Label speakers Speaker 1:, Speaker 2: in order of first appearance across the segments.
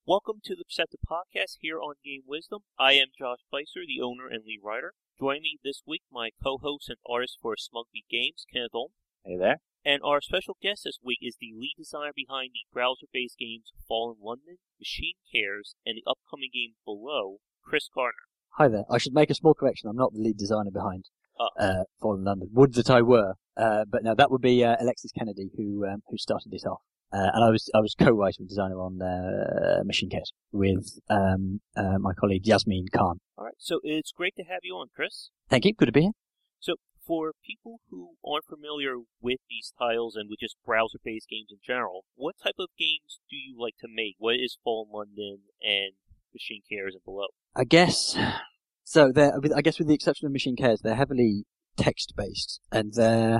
Speaker 1: Welcome to the Perceptive Podcast here on Game Wisdom. I am Josh Spicer, the owner and lead writer. Joining me this week, my co-host and artist for Smugbeat Games, Kenneth Olm.
Speaker 2: Hey there.
Speaker 1: And our special guest this week is the lead designer behind the browser-based games Fallen London, Machine Cares, and the upcoming game Below, Chris Garner.
Speaker 3: Hi there. I should make a small correction. I'm not the lead designer behind Fallen London. Would that I were. But no, that would be Alexis Kennedy who started it off. And I was co-writer and designer on Machine Cares with my colleague Yasmin Khan.
Speaker 1: All right, so it's great to have you on, Chris.
Speaker 3: Thank you. Good to be here.
Speaker 1: So for people who aren't familiar with these titles and with just browser-based games in general, what type of games do you like to make? What is Fallen London and Machine Cares and Below?
Speaker 3: I guess so. I guess with the exception of Machine Cares, they're heavily text-based and they're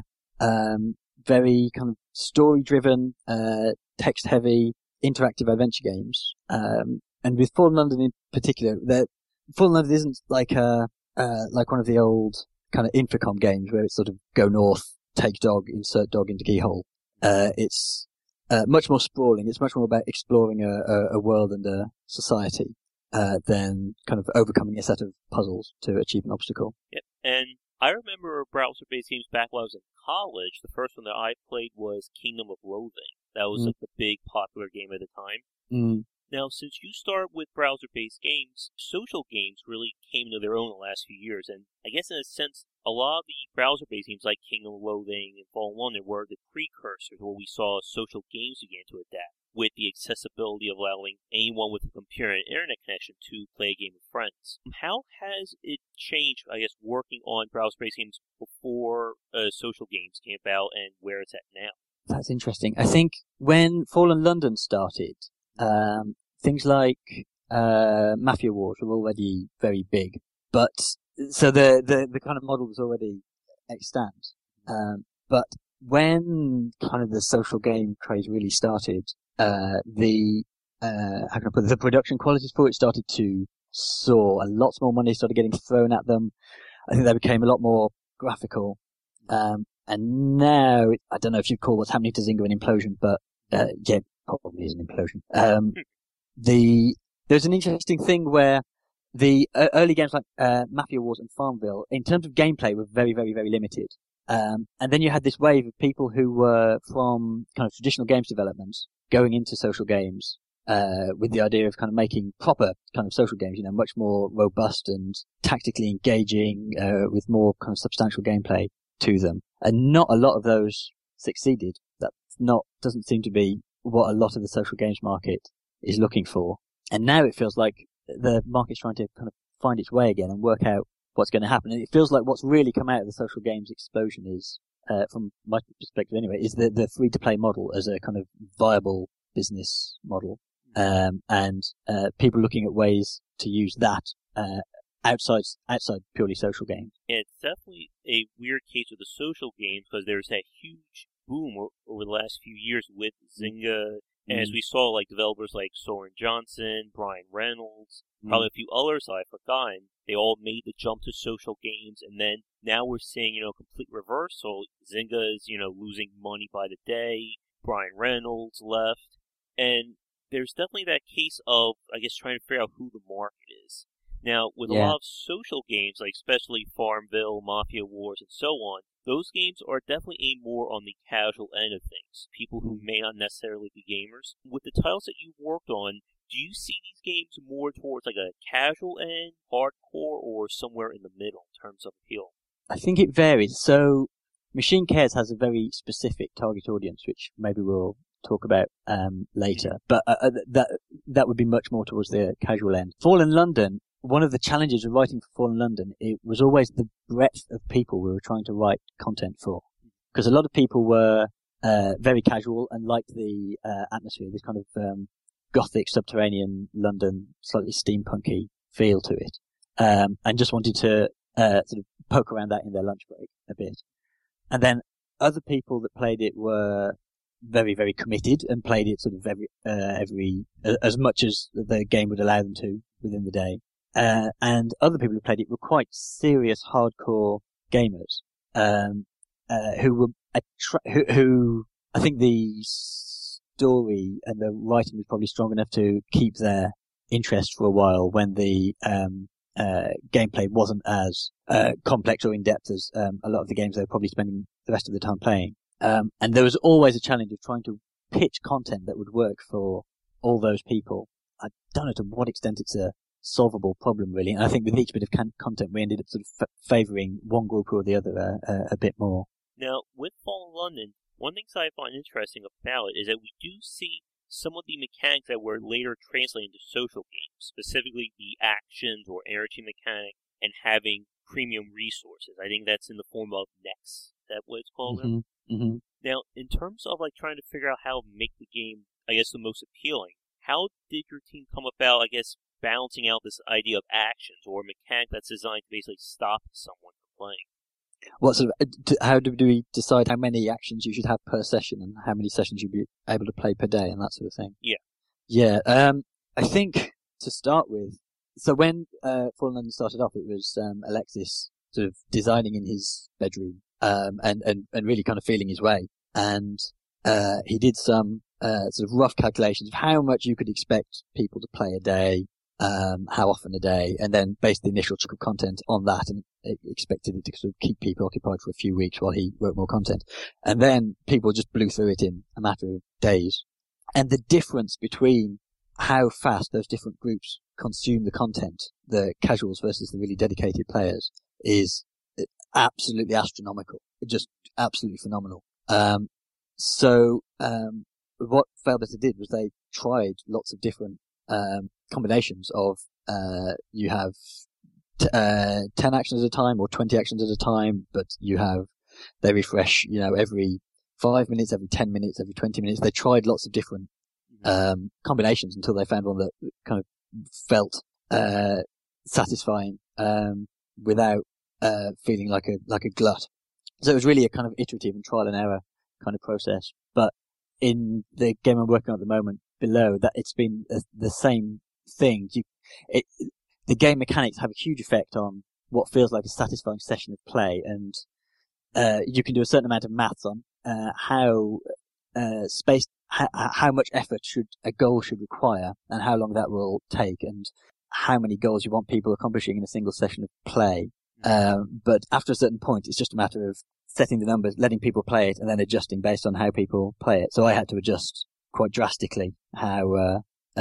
Speaker 3: very kind of story-driven, text-heavy, interactive adventure games. And with Fallen London in particular, Fallen London isn't like one of the old kind of Infocom games where it's sort of go north, take dog, insert dog into keyhole. It's much more sprawling. It's much more about exploring a world and a society than kind of overcoming a set of puzzles to achieve an obstacle.
Speaker 1: Yep, and I remember browser-based games back when I was in college. The first one that I played was Kingdom of Loathing. That was like the big popular game at the time. Now, since you started with browser-based games, social games really came into their own in the last few years. And I guess in a sense, a lot of the browser-based games like Kingdom of Loathing and Fallen London were the precursors where we saw social games begin to adapt, with the accessibility of allowing anyone with a computer and internet connection to play a game with friends. How has it changed, I guess, working on browser-based games before social games came about and where it's at now?
Speaker 3: That's interesting. I think when Fallen London started, things like Mafia Wars were already very big, but so the kind of model was already extant. But when kind of the social game craze really started, the production qualities for it started to soar. A lot more money started getting thrown at them. I think they became a lot more graphical. And now, I don't know if you'd call what's happening to Zynga an implosion, but yeah, probably is an implosion. There's an interesting thing where the early games like Mafia Wars and Farmville, in terms of gameplay, were very, very, very limited. And then you had this wave of people who were from kind of traditional games development going into social games with the idea of kind of making proper kind of social games, much more robust and tactically engaging with more kind of substantial gameplay to them. And not a lot of those succeeded. Doesn't seem to be what a lot of the social games market is looking for. And now it feels like the market's trying to kind of find its way again and work out what's going to happen. And it feels like what's really come out of the social games explosion is, from my perspective anyway, is the free-to-play model as a kind of viable business model. And people looking at ways to use that outside purely social games.
Speaker 1: Yeah, it's definitely a weird case with the social games because there's that huge boom over the last few years with Zynga. And as we saw, like developers like Soren Johnson, Brian Reynolds, probably a few others I've forgotten, they all made the jump to social games. And then now we're seeing, complete reversal. Zynga is, losing money by the day. Brian Reynolds left. And there's definitely that case of, I guess, trying to figure out who the market is. Now, with a lot of social games, like especially Farmville, Mafia Wars, and so on, those games are definitely aimed more on the casual end of things, people who may not necessarily be gamers. With the titles that you've worked on, do you see these games more towards like a casual end, hardcore, or somewhere in the middle in terms of appeal?
Speaker 3: I think it varies. So, Machine Cares has a very specific target audience, which maybe we'll talk about later. But that would be much more towards the casual end. Fallen London, one of the challenges of writing for Fallen London, it was always the breadth of people we were trying to write content for. Because a lot of people were very casual and liked the atmosphere, this kind of gothic, subterranean London, slightly steampunky feel to it, and just wanted to sort of poke around that in their lunch break a bit. And then other people that played it were very, very committed and played it sort of every as much as the game would allow them to within the day. And other people who played it were quite serious, hardcore gamers, who I think the story and the writing was probably strong enough to keep their interest for a while when the gameplay wasn't as complex or in-depth as a lot of the games they were probably spending the rest of the time playing. And there was always a challenge of trying to pitch content that would work for all those people. I don't know to what extent it's a solvable problem, really. And I think with each bit of content, we ended up sort of favouring one group or the other a bit more.
Speaker 1: Now, with Fallen London, one thing I find interesting about it is that we do see some of the mechanics that were later translated into social games, specifically the actions or energy mechanic and having premium resources. I think that's in the form of Nex. Is that what it's called?
Speaker 3: Mm-hmm. Mm-hmm.
Speaker 1: Now, in terms of like trying to figure out how to make the game, I guess, the most appealing, how did your team come about, I guess, balancing out this idea of actions or a mechanic that's designed to basically stop someone from playing?
Speaker 3: What sort of, how do we decide how many actions you should have per session and how many sessions you'd be able to play per day and that sort of thing?
Speaker 1: Yeah.
Speaker 3: Yeah. I think to start with, so when Fallen London started off, it was Alexis sort of designing in his bedroom and really kind of feeling his way. And he did some sort of rough calculations of how much you could expect people to play a day, how often a day, and then based the initial chunk of content on that and expected it to sort of keep people occupied for a few weeks while he wrote more content. And then people just blew through it in a matter of days. And the difference between how fast those different groups consume the content, the casuals versus the really dedicated players, is absolutely astronomical. Just absolutely phenomenal. So what Failbetter did was they tried lots of different combinations of you have 10 actions at a time or 20 actions at a time, but they refresh, every 5 minutes, every 10 minutes, every 20 minutes. They tried lots of different combinations until they found one that kind of felt satisfying without feeling like a glut. So it was really a kind of iterative and trial and error kind of process. But in the game I'm working on at the moment below, that it's been the same thing. The game mechanics have a huge effect on what feels like a satisfying session of play, and you can do a certain amount of maths on how much effort a goal should require, and how long that will take, and how many goals you want people accomplishing in a single session of play. But after a certain point, it's just a matter of setting the numbers, letting people play it, and then adjusting based on how people play it. So I had to adjust quite drastically how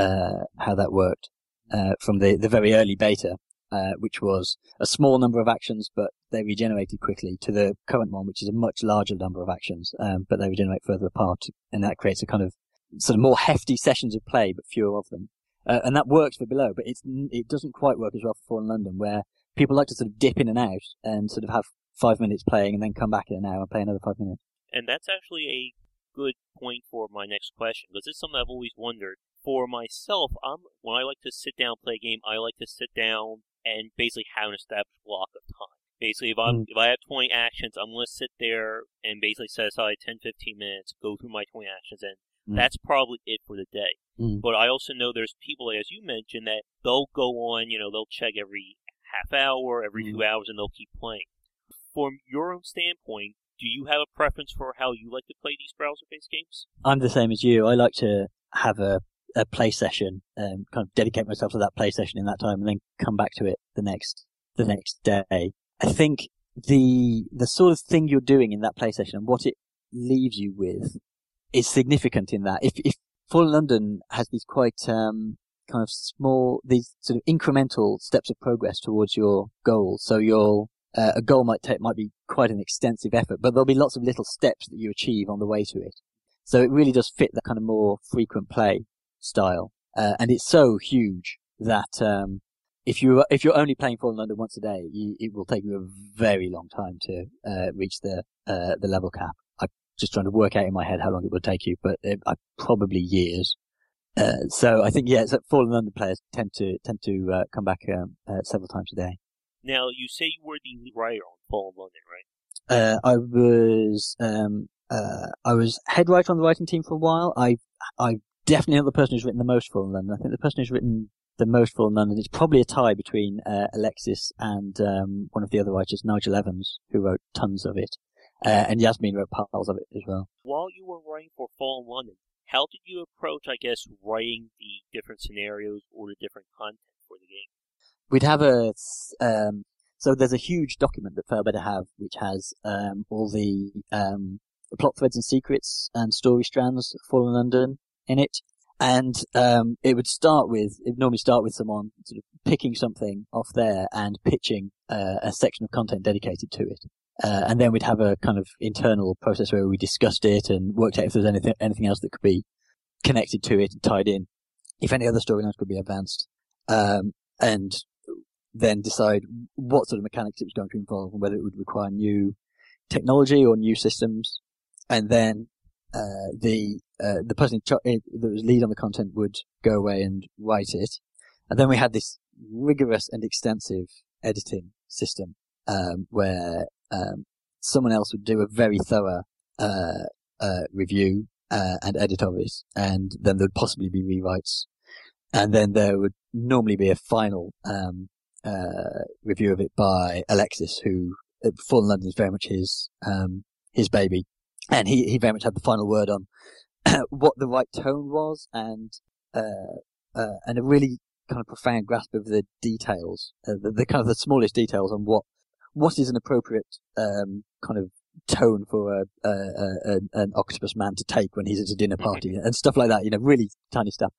Speaker 3: that worked from the very early beta, which was a small number of actions, but they regenerated quickly, to the current one, which is a much larger number of actions, but they regenerate further apart, and that creates a kind of sort of more hefty sessions of play, but fewer of them. And that works for below, but it doesn't quite work as well for Fallen London, where people like to sort of dip in and out and sort of have 5 minutes playing and then come back in an hour and play another 5 minutes.
Speaker 1: And that's actually a good point for my next question, because it's something I've always wondered. For myself, when I like to sit down and play a game, I like to sit down and basically have an established block of time. Basically, if I have 20 actions, I'm going to sit there and basically set aside 10-15 minutes, go through my 20 actions, and that's probably it for the day. But I also know there's people, as you mentioned, that they'll go on, they'll check every half hour, every 2 hours, and they'll keep playing. From your own standpoint, do you have a preference for how you like to play these browser-based games? I'm
Speaker 3: the same as you. I like to have a play session, kind of dedicate myself to that play session in that time, and then come back to it the next day. I think the sort of thing you're doing in that play session and what it leaves you with is significant in that. If Fallen London has these quite kind of small, these sort of incremental steps of progress towards your goal. So a goal might be quite an extensive effort, but there'll be lots of little steps that you achieve on the way to it. So it really does fit that kind of more frequent play style. And it's so huge that if you're only playing Fallen London once a day, it will take you a very long time to reach the level cap. I'm just trying to work out in my head how long it will take you, but probably years. So I think Fallen London players tend to come back several times a day.
Speaker 1: Now, you say you were the lead writer on Fallen London,
Speaker 3: right? I was head writer on the writing team for a while. I definitely not the person who's written the most Fallen London. I think the person who's written the most Fallen London, it's probably a tie between Alexis and one of the other writers, Nigel Evans, who wrote tons of it. And Yasmin wrote piles of it as well.
Speaker 1: While you were writing for Fallen London, How did you approach, I guess, writing the different scenarios or the different content for the game?
Speaker 3: We'd have so there's a huge document that Fairbetter have, which has all the plot threads and secrets and story strands of Fallen London in it. And it would normally start with someone sort of picking something off there and pitching a section of content dedicated to it. And then we'd have a kind of internal process where we discussed it and worked out if there's anything else that could be connected to it and tied in, if any other storylines could be advanced, and then decide what sort of mechanics it was going to involve and whether it would require new technology or new systems. And then the person that was lead on the content would go away and write it. And then we had this rigorous and extensive editing system where someone else would do a very thorough review and edit of it, and then there would possibly be rewrites, and then there would normally be a final review of it by Alexis, who Fallen London is very much his baby, and he very much had the final word on what the right tone was, and a really kind of profound grasp of the details, the kind of the smallest details on what is an appropriate kind of tone for an octopus man to take when he's at a dinner party and stuff like that. Really tiny stuff.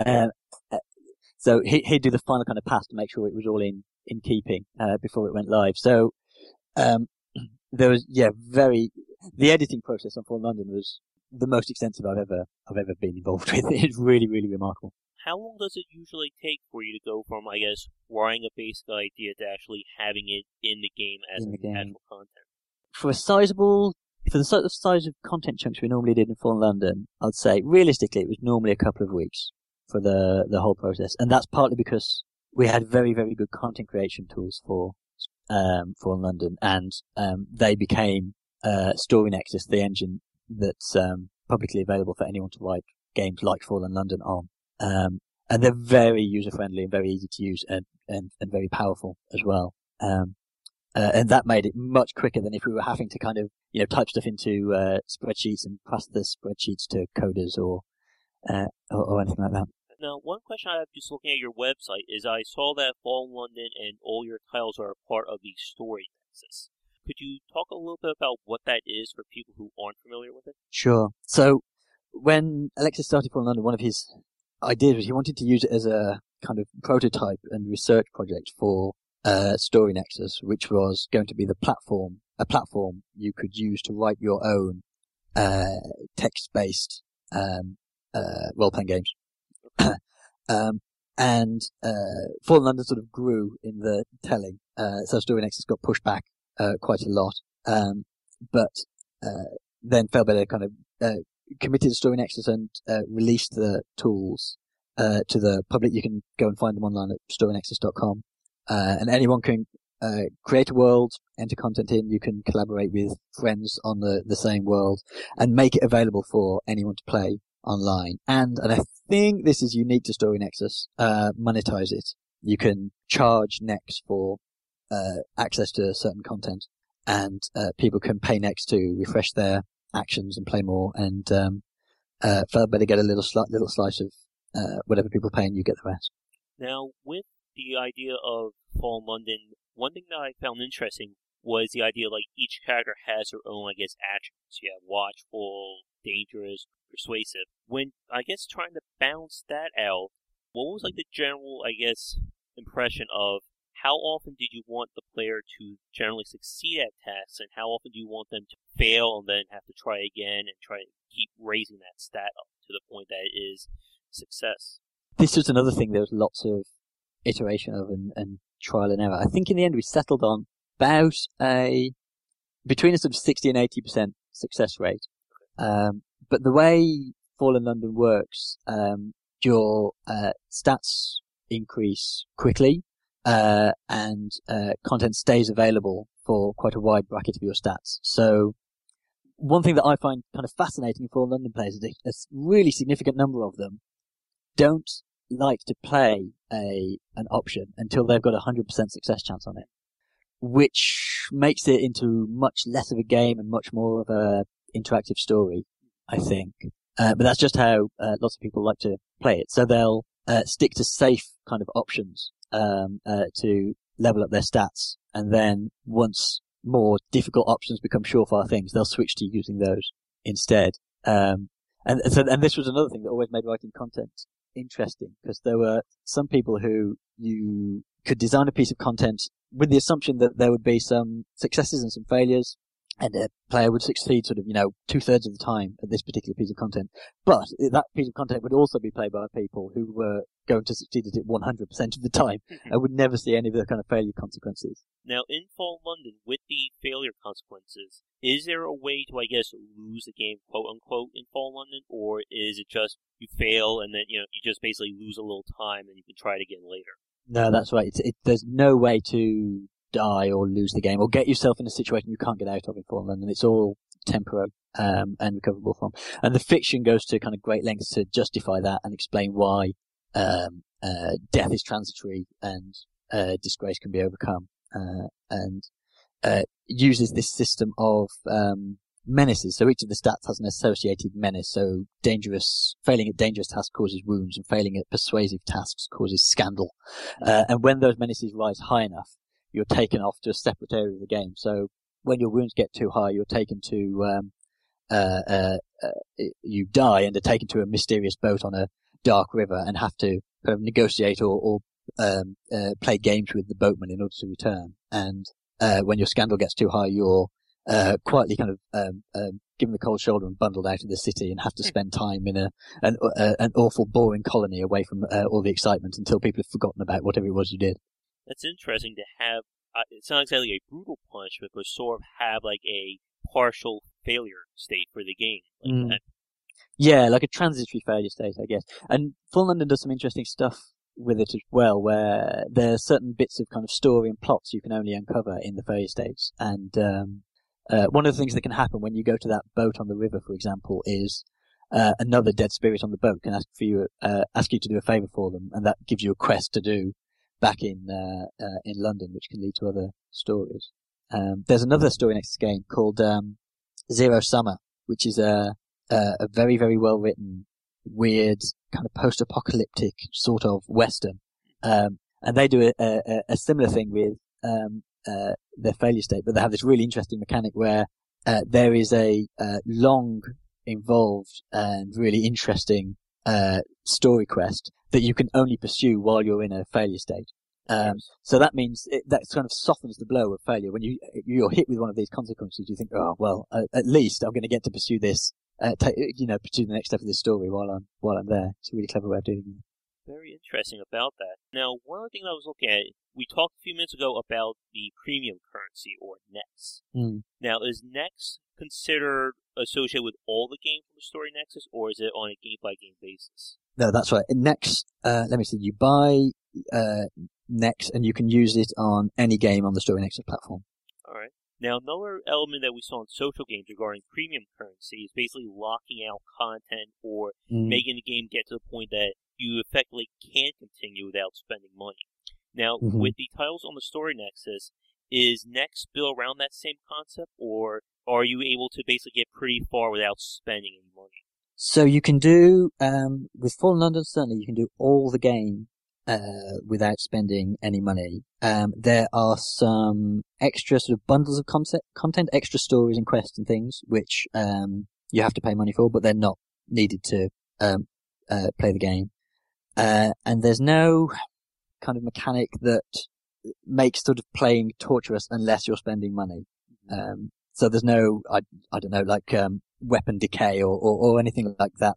Speaker 3: So he'd do the final kind of pass to make sure it was all in keeping before it went live. So there was the editing process on Fallen London was the most extensive I've ever been involved with. It's really, really remarkable.
Speaker 1: How long does it usually take for you to go from, I guess, writing a basic idea to actually having it in the game as actual content?
Speaker 3: For the sort of size of content chunks we normally did in Fallen London, I'd say realistically it was normally a couple of weeks for the whole process, and that's partly because we had very, very good content creation tools for Fallen London, and they became Story Nexus, the engine that's publicly available for anyone to write games like Fallen London on. And they're very user-friendly and very easy to use and very powerful as well. And that made it much quicker than if we were having to kind of, type stuff into spreadsheets and pass the spreadsheets to coders or anything like that.
Speaker 1: Now, one question I have just looking at your website is I saw that Fallen London and all your titles are a part of the Story Nexus. Could you talk a little bit about what that is for people who aren't familiar with it?
Speaker 3: Sure. So when Alexis started Fallen London, one of his ideas was he wanted to use it as a kind of prototype and research project for Story Nexus, which was going to be a platform you could use to write your own text-based role-playing games. And Fallen London sort of grew in the telling, so Story Nexus got pushed back quite a lot. But then Fairbetter kind of committed to Story Nexus and released the tools to the public. You can go and find them online at storynexus.com. And anyone can create a world, enter content in. You can collaborate with friends on the same world and make it available for anyone to play online. And I think this is unique to Story Nexus, monetize it. You can charge Nex for access to certain content, and people can pay Nex to refresh their actions and play more, and Fairbetter get a little slice of whatever people pay, and you get the rest.
Speaker 1: Now, with the idea of Fallen London, one thing that I found interesting was the idea like each character has their own, I guess, attributes. You have watchful, dangerous, persuasive. When, I guess, trying to balance that out, what was like the general, I guess, impression of how often did you want the player to generally succeed at tasks, and how often do you want them to fail and then have to try again and try to keep raising that stat up to the point that it is success?
Speaker 3: This was another thing there was lots of iteration of and trial and error. I think in the end we settled on about between a sort of 60 and 80% success rate. But the way Fallen London works, your stats increase quickly, and content stays available for quite a wide bracket of your stats. So one thing that I find kind of fascinating in Fallen London players is a really significant number of them don't like to play an option until they've got a 100% success chance on it, which makes it into much less of a game and much more of a interactive story, I think. But that's just how lots of people like to play it. So they'll stick to safe kind of options to level up their stats, and then once more difficult options become surefire things, they'll switch to using those instead. And this was another thing that always made writing content interesting, because there were some people who you could design a piece of content with the assumption that there would be some successes and some failures, and a player would succeed sort of, 2/3 of the time at this particular piece of content. But that piece of content would also be played by people who were going to succeed at it 100% of the time and would never see any of the kind of failure consequences.
Speaker 1: Now, in Fallen London, with the failure consequences, is there a way to, I guess, lose the game, quote unquote, in Fallen London, or is it just you fail and then, you just basically lose a little time and you can try it again later?
Speaker 3: No, that's right. There's no way to die or lose the game or get yourself in a situation you can't get out of in Fallen London. It's all temporary and recoverable from. And the fiction goes to kind of great lengths to justify that and explain why death is transitory and disgrace can be overcome, and uses this system of menaces. So each of the stats has an associated menace. So failing at dangerous tasks causes wounds, and failing at persuasive tasks causes scandal. And when those menaces rise high enough, you're taken off to a separate area of the game. So when your wounds get too high, you're taken to you die and are taken to a mysterious boat on a dark river and have to kind of negotiate or play games with the boatman in order to return. And when your scandal gets too high, you're quietly kind of given the cold shoulder and bundled out of the city and have to spend time in an awful, boring colony away from all the excitement until people have forgotten about whatever it was you did.
Speaker 1: That's interesting to have. It's not exactly a brutal punishment, but sort of have like a partial failure state for the game. Like that.
Speaker 3: Yeah, like a transitory failure state, I guess. And Fallen London does some interesting stuff with it as well, where there are certain bits of kind of story and plots you can only uncover in the failure states. And one of the things that can happen when you go to that boat on the river, for example, is another dead spirit on the boat can ask you to do a favour for them, and that gives you a quest to do back in London, which can lead to other stories. There's another story next to the game called Zero Summer, which is a very, very well written, weird, kind of post-apocalyptic sort of western. And they do a similar thing with their failure state, but they have this really interesting mechanic where there is a long, involved, and really interesting story quest that you can only pursue while you're in a failure state. So that means that kind of softens the blow of failure. When you're hit with one of these consequences, you think, oh well, at least I'm going to get to pursue this, pursue the next step of this story while I'm there. It's a really clever way of doing it.
Speaker 1: Very interesting about that. Now, one other thing I was looking at, we talked a few minutes ago about the premium currency, or NEX. Now, is NEX considered associated with all the games from the Story Nexus, or is it on a game-by-game basis?
Speaker 3: No, that's right. NEX, let me see, you buy NEX and you can use it on any game on the Story Nexus platform.
Speaker 1: All right. Now, another element that we saw in social games regarding premium currency is basically locking out content or making the game get to the point that you effectively can't continue without spending money. Now, with the titles on the Story Nexus, is NEX built around that same concept, or are you able to basically get pretty far without spending any money?
Speaker 3: So you can do, with Fallen London, certainly you can do all the game without spending any money. There are some extra sort of bundles of content, extra stories and quests and things, which you have to pay money for, but they're not needed to play the game. And there's no kind of mechanic that makes sort of playing torturous unless you're spending money. So there's no, I don't know, like weapon decay or anything like that.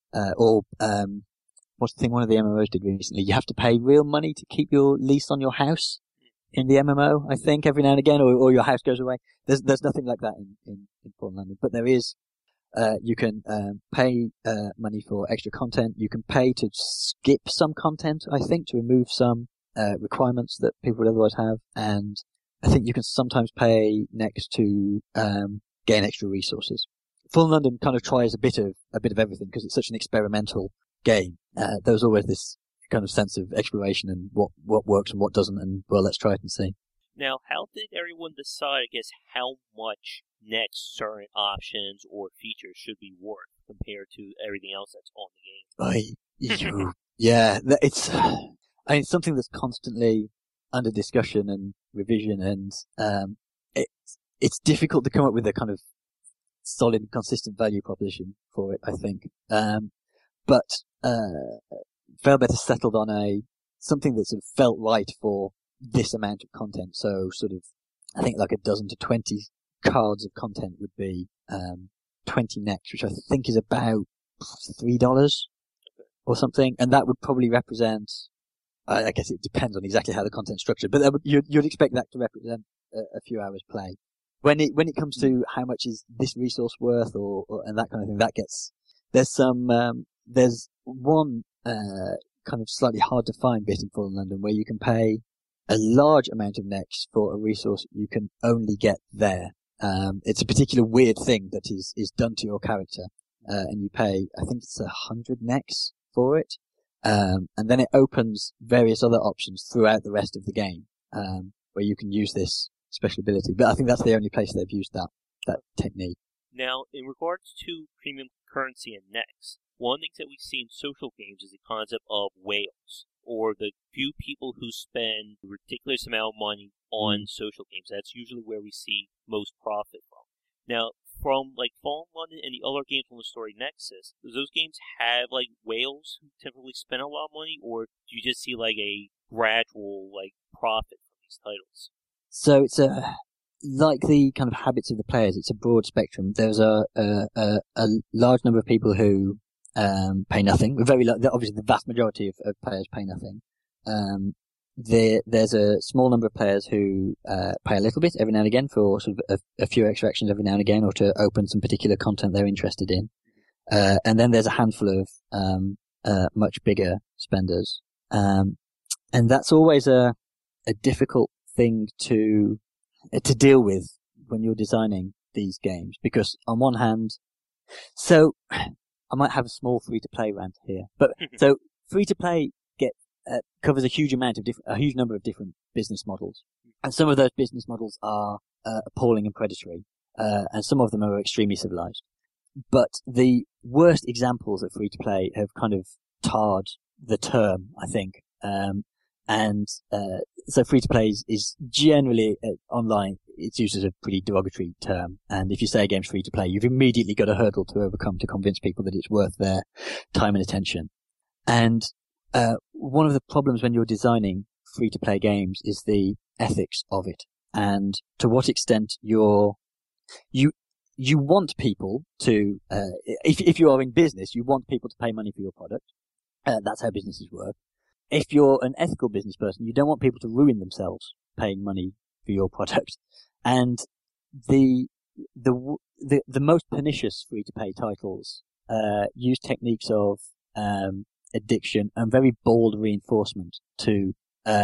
Speaker 3: What's the thing one of the MMOs did recently? You have to pay real money to keep your lease on your house in the MMO, I think, every now and again, or your house goes away. There's nothing like that in Fallen London, but there is. You can pay money for extra content. You can pay to skip some content, I think, to remove some requirements that people would otherwise have. And I think you can sometimes pay next to gain extra resources. Fallen London kind of tries a bit of everything because it's such an experimental game. There was always this kind of sense of exploration and what works and what doesn't, and well, let's try it and see.
Speaker 1: Now, how did everyone decide, I guess, how much next certain options or features should be worth compared to everything else that's on the game.
Speaker 3: Yeah, it's something that's constantly under discussion and revision, and it's difficult to come up with a kind of solid and consistent value proposition for it, I think. But Velbet has settled on something that sort of felt right for this amount of content. So sort of, I think like a dozen to 20 cards of content would be 20 necks, which I think is about $3 or something, and that would probably represent. I guess it depends on exactly how the content's structured, but you'd expect that to represent a few hours play. When it comes to how much is this resource worth, and that kind of thing, there's one kind of slightly hard to find bit in Fallen London where you can pay a large amount of necks for a resource you can only get there. It's a particular weird thing that is done to your character, and you pay, I think it's 100 necks for it. And then it opens various other options throughout the rest of the game, where you can use this special ability. But I think that's the only place they've used that technique.
Speaker 1: Now, in regards to premium currency and necks, one of the things that we see in social games is the concept of whales, or the few people who spend a ridiculous amount of money on social games. That's usually where we see most profit from. Now, from like Fallen London and the other games on the story Nexus, does those games have like whales who typically spend a lot of money, or do you just see like a gradual like profit from these titles?
Speaker 3: So it's like the kind of habits of the players. It's a broad spectrum. There's a large number of people who pay nothing. Obviously, the vast majority of players pay nothing. There's a small number of players who pay a little bit every now and again for sort of a few extra actions every now and again, or to open some particular content they're interested in. And then there's a handful of much bigger spenders. And that's always a difficult thing to deal with when you're designing these games, because on one hand, so I might have a small free-to-play rant here, but so free-to-play covers a huge number of different business models, and some of those business models are appalling and predatory, and some of them are extremely civilized. But the worst examples of free-to-play have kind of tarred the term, I think. So free-to-play is generally online. It's used as a pretty derogatory term. And if you say a game's free-to-play, you've immediately got a hurdle to overcome to convince people that it's worth their time and attention. And one of the problems when you're designing free-to-play games is the ethics of it, and to what extent you want people to, if you are in business, you want people to pay money for your product. That's how businesses work. If you're an ethical business person, you don't want people to ruin themselves paying money for your product. And the most pernicious free-to-pay titles use techniques of addiction and very bold reinforcement to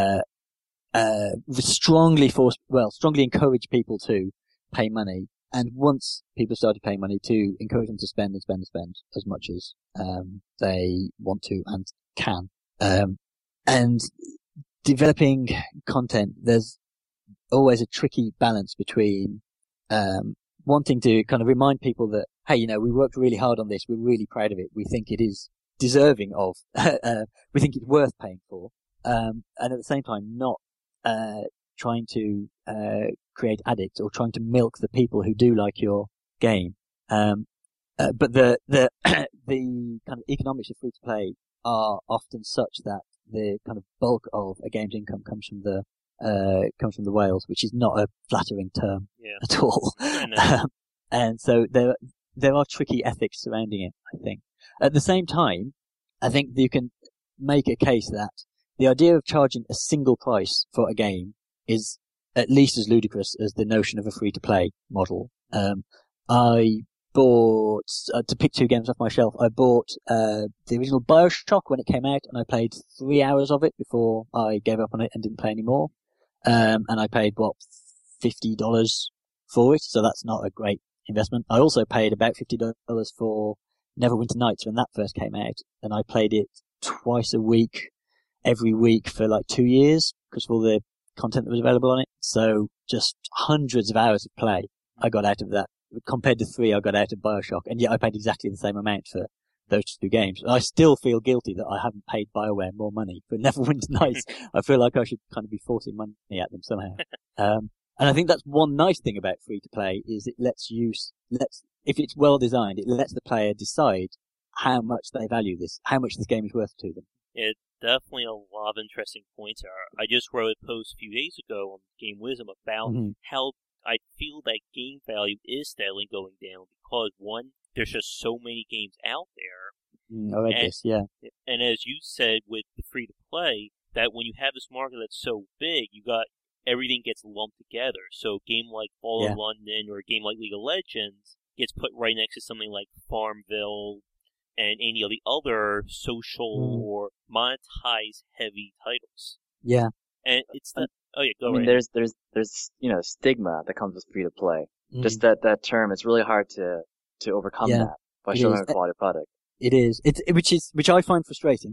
Speaker 3: strongly encourage people to pay money. And once people started paying money, to encourage them to spend and spend and spend as much as they want to and can. And developing content, there's always a tricky balance between wanting to kind of remind people that, hey, we worked really hard on this, we're really proud of it, we think it is deserving of, we think it's worth paying for, and at the same time not trying to create addicts or trying to milk the people who do like your game. But the kind of economics of free to play are often such that the kind of bulk of a game's income comes from the whales, which is not a flattering term at all. And so there are tricky ethics surrounding it, I think. At the same time, I think you can make a case that the idea of charging a single price for a game is at least as ludicrous as the notion of a free-to-play model. I bought, to pick two games off my shelf, I bought the original BioShock when it came out, and I played 3 hours of it before I gave up on it and didn't play anymore. And I paid, $50 for it, so that's not a great investment. I also paid about $50 for Neverwinter Nights when that first came out, and I played it twice a week, every week for like 2 years, because of all the content that was available on it. So just hundreds of hours of play I got out of that compared to 3 I got out of BioShock, and yet I paid exactly the same amount for those 2 games. I still feel guilty that I haven't paid BioWare more money for Neverwinter Nights. I feel like I should kind of be forcing money at them somehow. And I think that's one nice thing about free to play is it lets if it's well designed, it lets the player decide how much they value this, how much this game is worth to them.
Speaker 1: It's definitely a lot of interesting points there. I just wrote a post a few days ago on Game Wisdom about how I feel that game value is steadily going down because, one, there's just so many games out there.
Speaker 3: I read this, yeah.
Speaker 1: And as you said with the free-to-play, that when you have this market that's so big, everything gets lumped together. So a game like Fallen London or a game like League of Legends gets put right next to something like Farmville and any of the other social or monetize-heavy titles.
Speaker 3: Yeah.
Speaker 1: And it's the... Oh, yeah, go
Speaker 2: I mean,
Speaker 1: right.
Speaker 2: there's stigma that comes with free-to-play. Just that term, it's really hard to overcome that by showing a quality product.
Speaker 3: It is. Which I find frustrating,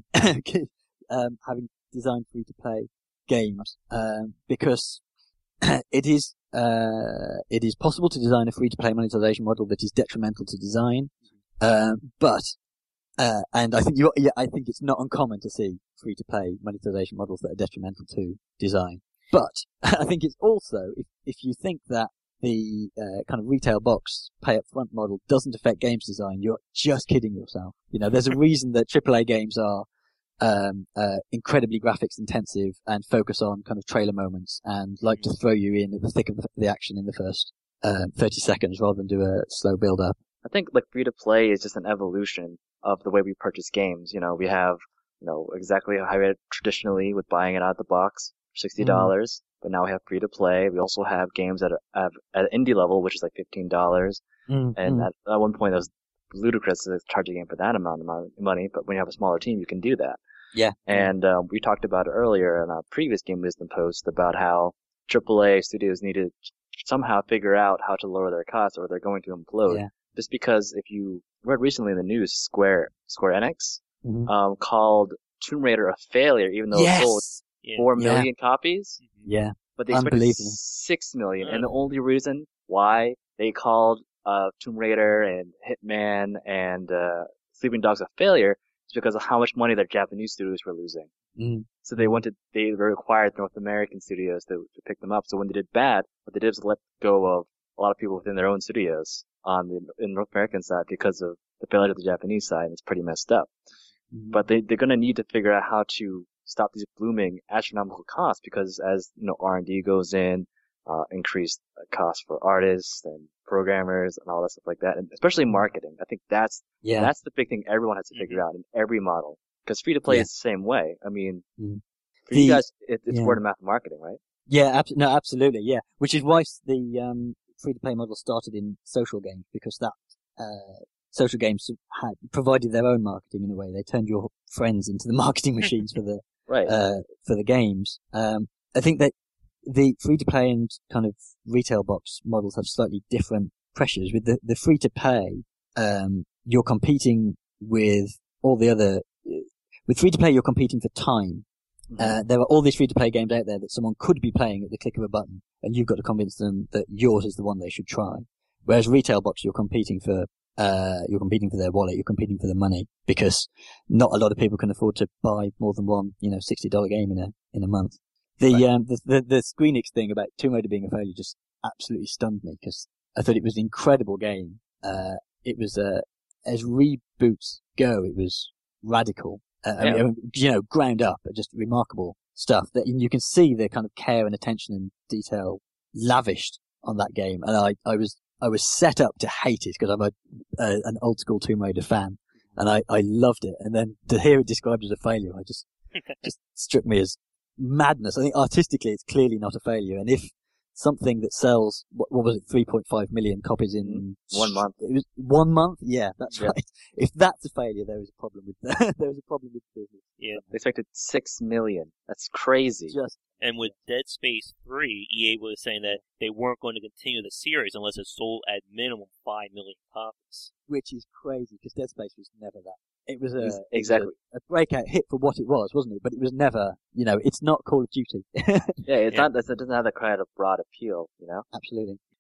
Speaker 3: having designed free-to-play games, because it is possible to design a free-to-play monetization model that is detrimental to design, but and I think it's not uncommon to see free-to-play monetization models that are detrimental to design. But I think it's also, if you think that the kind of retail box pay up front model doesn't affect games design, you're just kidding yourself. There's a reason that AAA games are incredibly graphics intensive and focus on kind of trailer moments and like to throw you in at the thick of the action in the first 30 seconds rather than do a slow build up.
Speaker 2: I think like free to play is just an evolution of the way we purchase games. We have exactly how we had traditionally with buying it out of the box for $60, but now we have free to play. We also have games that are at indie level, which is like $15, and at one point it was ludicrous to charge a game for that amount of money. But when you have a smaller team, you can do that.
Speaker 3: Yeah.
Speaker 2: And we talked about it earlier in a previous Game Wisdom post about how AAA studios need to somehow figure out how to lower their costs or they're going to implode.
Speaker 3: Yeah.
Speaker 2: Just because if you read recently in the news, Square Enix called Tomb Raider a failure, even though it sold 4 million copies.
Speaker 3: Yeah.
Speaker 2: But they expected 6 million. And the only reason why they called Tomb Raider and Hitman and Sleeping Dogs a failure is because of how much money their Japanese studios were losing. So they required North American studios to pick them up. So when they did bad, what they did was let go of a lot of people within their own studios in the North American side because of the failure of the Japanese side, and it's pretty messed up. But they're going to need to figure out how to stop these blooming astronomical costs because as R&D goes in, increased costs for artists and programmers and all that stuff like that, and especially marketing. I think that's the big thing everyone has to figure out in every model. Because free to play is the same way. I mean, for you guys, it's word of mouth marketing, right?
Speaker 3: Yeah, absolutely, yeah. Which is why the free to play model started in social games, because that social games had provided their own marketing in a way. They turned your friends into the marketing machines for the for the games. I think that the free to play and kind of retail box models have slightly different pressures. With the free to play, you're competing with all the other. With free to play, you're competing for time. There are all these free to play games out there that someone could be playing at the click of a button, and you've got to convince them that yours is the one they should try. Whereas retail box, you're competing for their wallet, you're competing for the money, because not a lot of people can afford to buy more than one, $60 game in a month. The Squeenix thing about Tomb Raider being a failure just absolutely stunned me, because I thought it was an incredible game. It was, as reboots go, it was radical. Ground up, just remarkable stuff that you can see the kind of care and attention and detail lavished on that game. And I was set up to hate it because I'm an old school Tomb Raider fan, and I loved it. And then to hear it described as a failure, I just struck me as madness. I think artistically it's clearly not a failure. And if something that sells, what was it, 3.5 million copies in
Speaker 2: 1 month.
Speaker 3: It was 1 month? Yeah, that's right. If that's a failure, there is a problem with the business.
Speaker 1: Yeah.
Speaker 2: They expected 6 million. That's crazy.
Speaker 1: And with Dead Space 3, EA was saying that they weren't going to continue the series unless it sold at minimum 5 million copies.
Speaker 3: Which is crazy, because Dead Space was never that. It was a breakout hit for what it was, wasn't it? But it was never, it's not Call of Duty.
Speaker 2: It doesn't have that kind of broad appeal,
Speaker 3: Absolutely.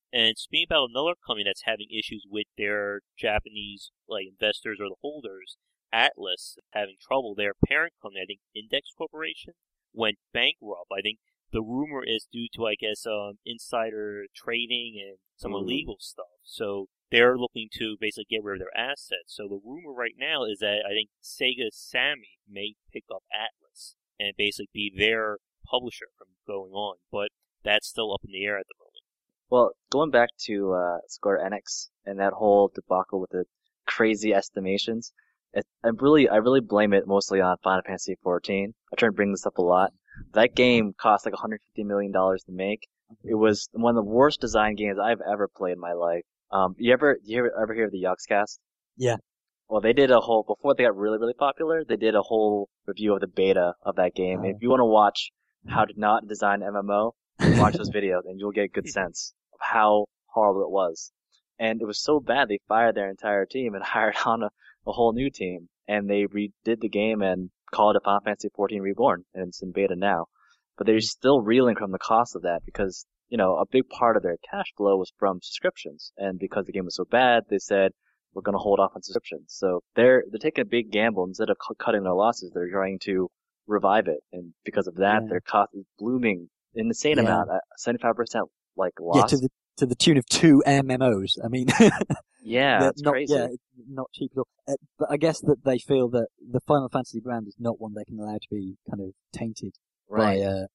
Speaker 1: And speaking about another company that's having issues with their Japanese investors or the holders, Atlas having trouble. Their parent company, I think Index Corporation, went bankrupt. I think the rumor is due to, insider trading and some illegal stuff. So they're looking to basically get rid of their assets. So the rumor right now is that I think Sega Sammy may pick up Atlas and basically be their publisher from going on. But that's still up in the air at the moment.
Speaker 2: Well, going back to Square Enix and that whole debacle with the crazy estimations, I really blame it mostly on Final Fantasy XIV. I try to bring this up a lot. That game cost like $150 million to make. It was one of the worst design games I've ever played in my life. You ever hear of the Yogscast?
Speaker 3: Yeah.
Speaker 2: Well, they did a whole, before they got really, really popular, they did a whole review of the beta of that game. If you want to watch how to not design MMO, watch those videos and you'll get a good sense of how horrible it was. And it was so bad they fired their entire team and hired on a whole new team. And they redid the game and called it Final Fantasy XIV Reborn, and it's in beta now. But they're still reeling from the cost of that because, a big part of their cash flow was from subscriptions. And because the game was so bad, they said, we're going to hold off on subscriptions. So they're taking a big gamble. Instead of cutting their losses, they're trying to revive it. And because of that, their cost is blooming an insane amount, 75% loss.
Speaker 3: Yeah, to the tune of 2 MMOs. I mean,
Speaker 2: yeah, that's crazy.
Speaker 3: Yeah, not cheap at all. But I guess that they feel that the Final Fantasy brand is not one they can allow to be kind of tainted by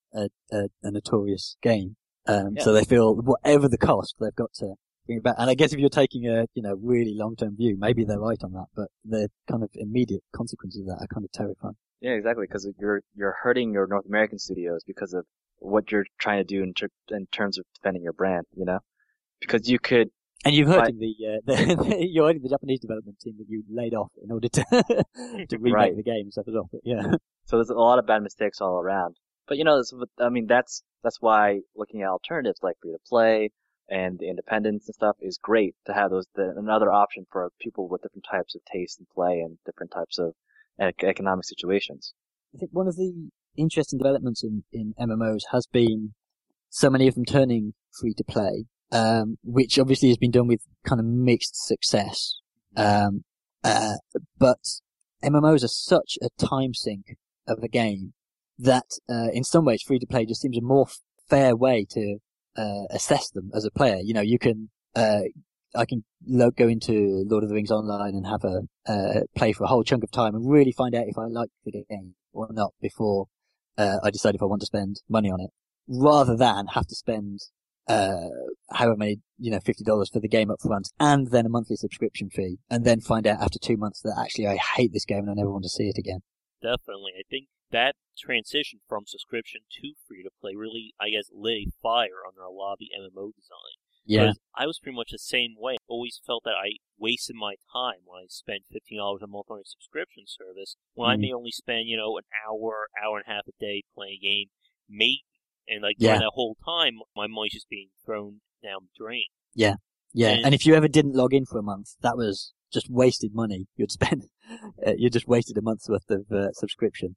Speaker 3: a notorious game. So they feel whatever the cost, they've got to bring it back. And I guess if you're taking a really long-term view, maybe they're right on that. But the kind of immediate consequences of that are kind of terrifying.
Speaker 2: Yeah, exactly. Because you're hurting your North American studios because of what you're trying to do in terms of defending your brand. Because you could.
Speaker 3: And you're hurting you're hurting the Japanese development team that you laid off in order to to remake the game and stuff as well. But yeah.
Speaker 2: So there's a lot of bad mistakes all around. But that's why looking at alternatives like free to play and the independence and stuff is great to have another option for people with different types of taste and play and different types of economic situations.
Speaker 3: I think one of the interesting developments in MMOs has been so many of them turning free to play. Which obviously has been done with kind of mixed success. But MMOs are such a time sink of a game that, in some ways, free to play just seems a more fair way to, assess them as a player. You can, I can go into Lord of the Rings Online and have a play for a whole chunk of time and really find out if I like the game or not before, I decide if I want to spend money on it, rather than have to spend however many, $50 for the game up front and then a monthly subscription fee and then find out after 2 months that actually I hate this game and I never want to see it again.
Speaker 1: Definitely. I think that transition from subscription to free to play really, lit a fire under a lot of the MMO design.
Speaker 3: Yeah.
Speaker 1: I was pretty much the same way. Always felt that I wasted my time when I spent $15 a month on a subscription service when I may only spend, an hour and a half a day playing a game, maybe. And during that whole time, my money's just being thrown down the drain.
Speaker 3: Yeah. And if you ever didn't log in for a month, that was just wasted money you'd spend. You just wasted a month's worth of subscription.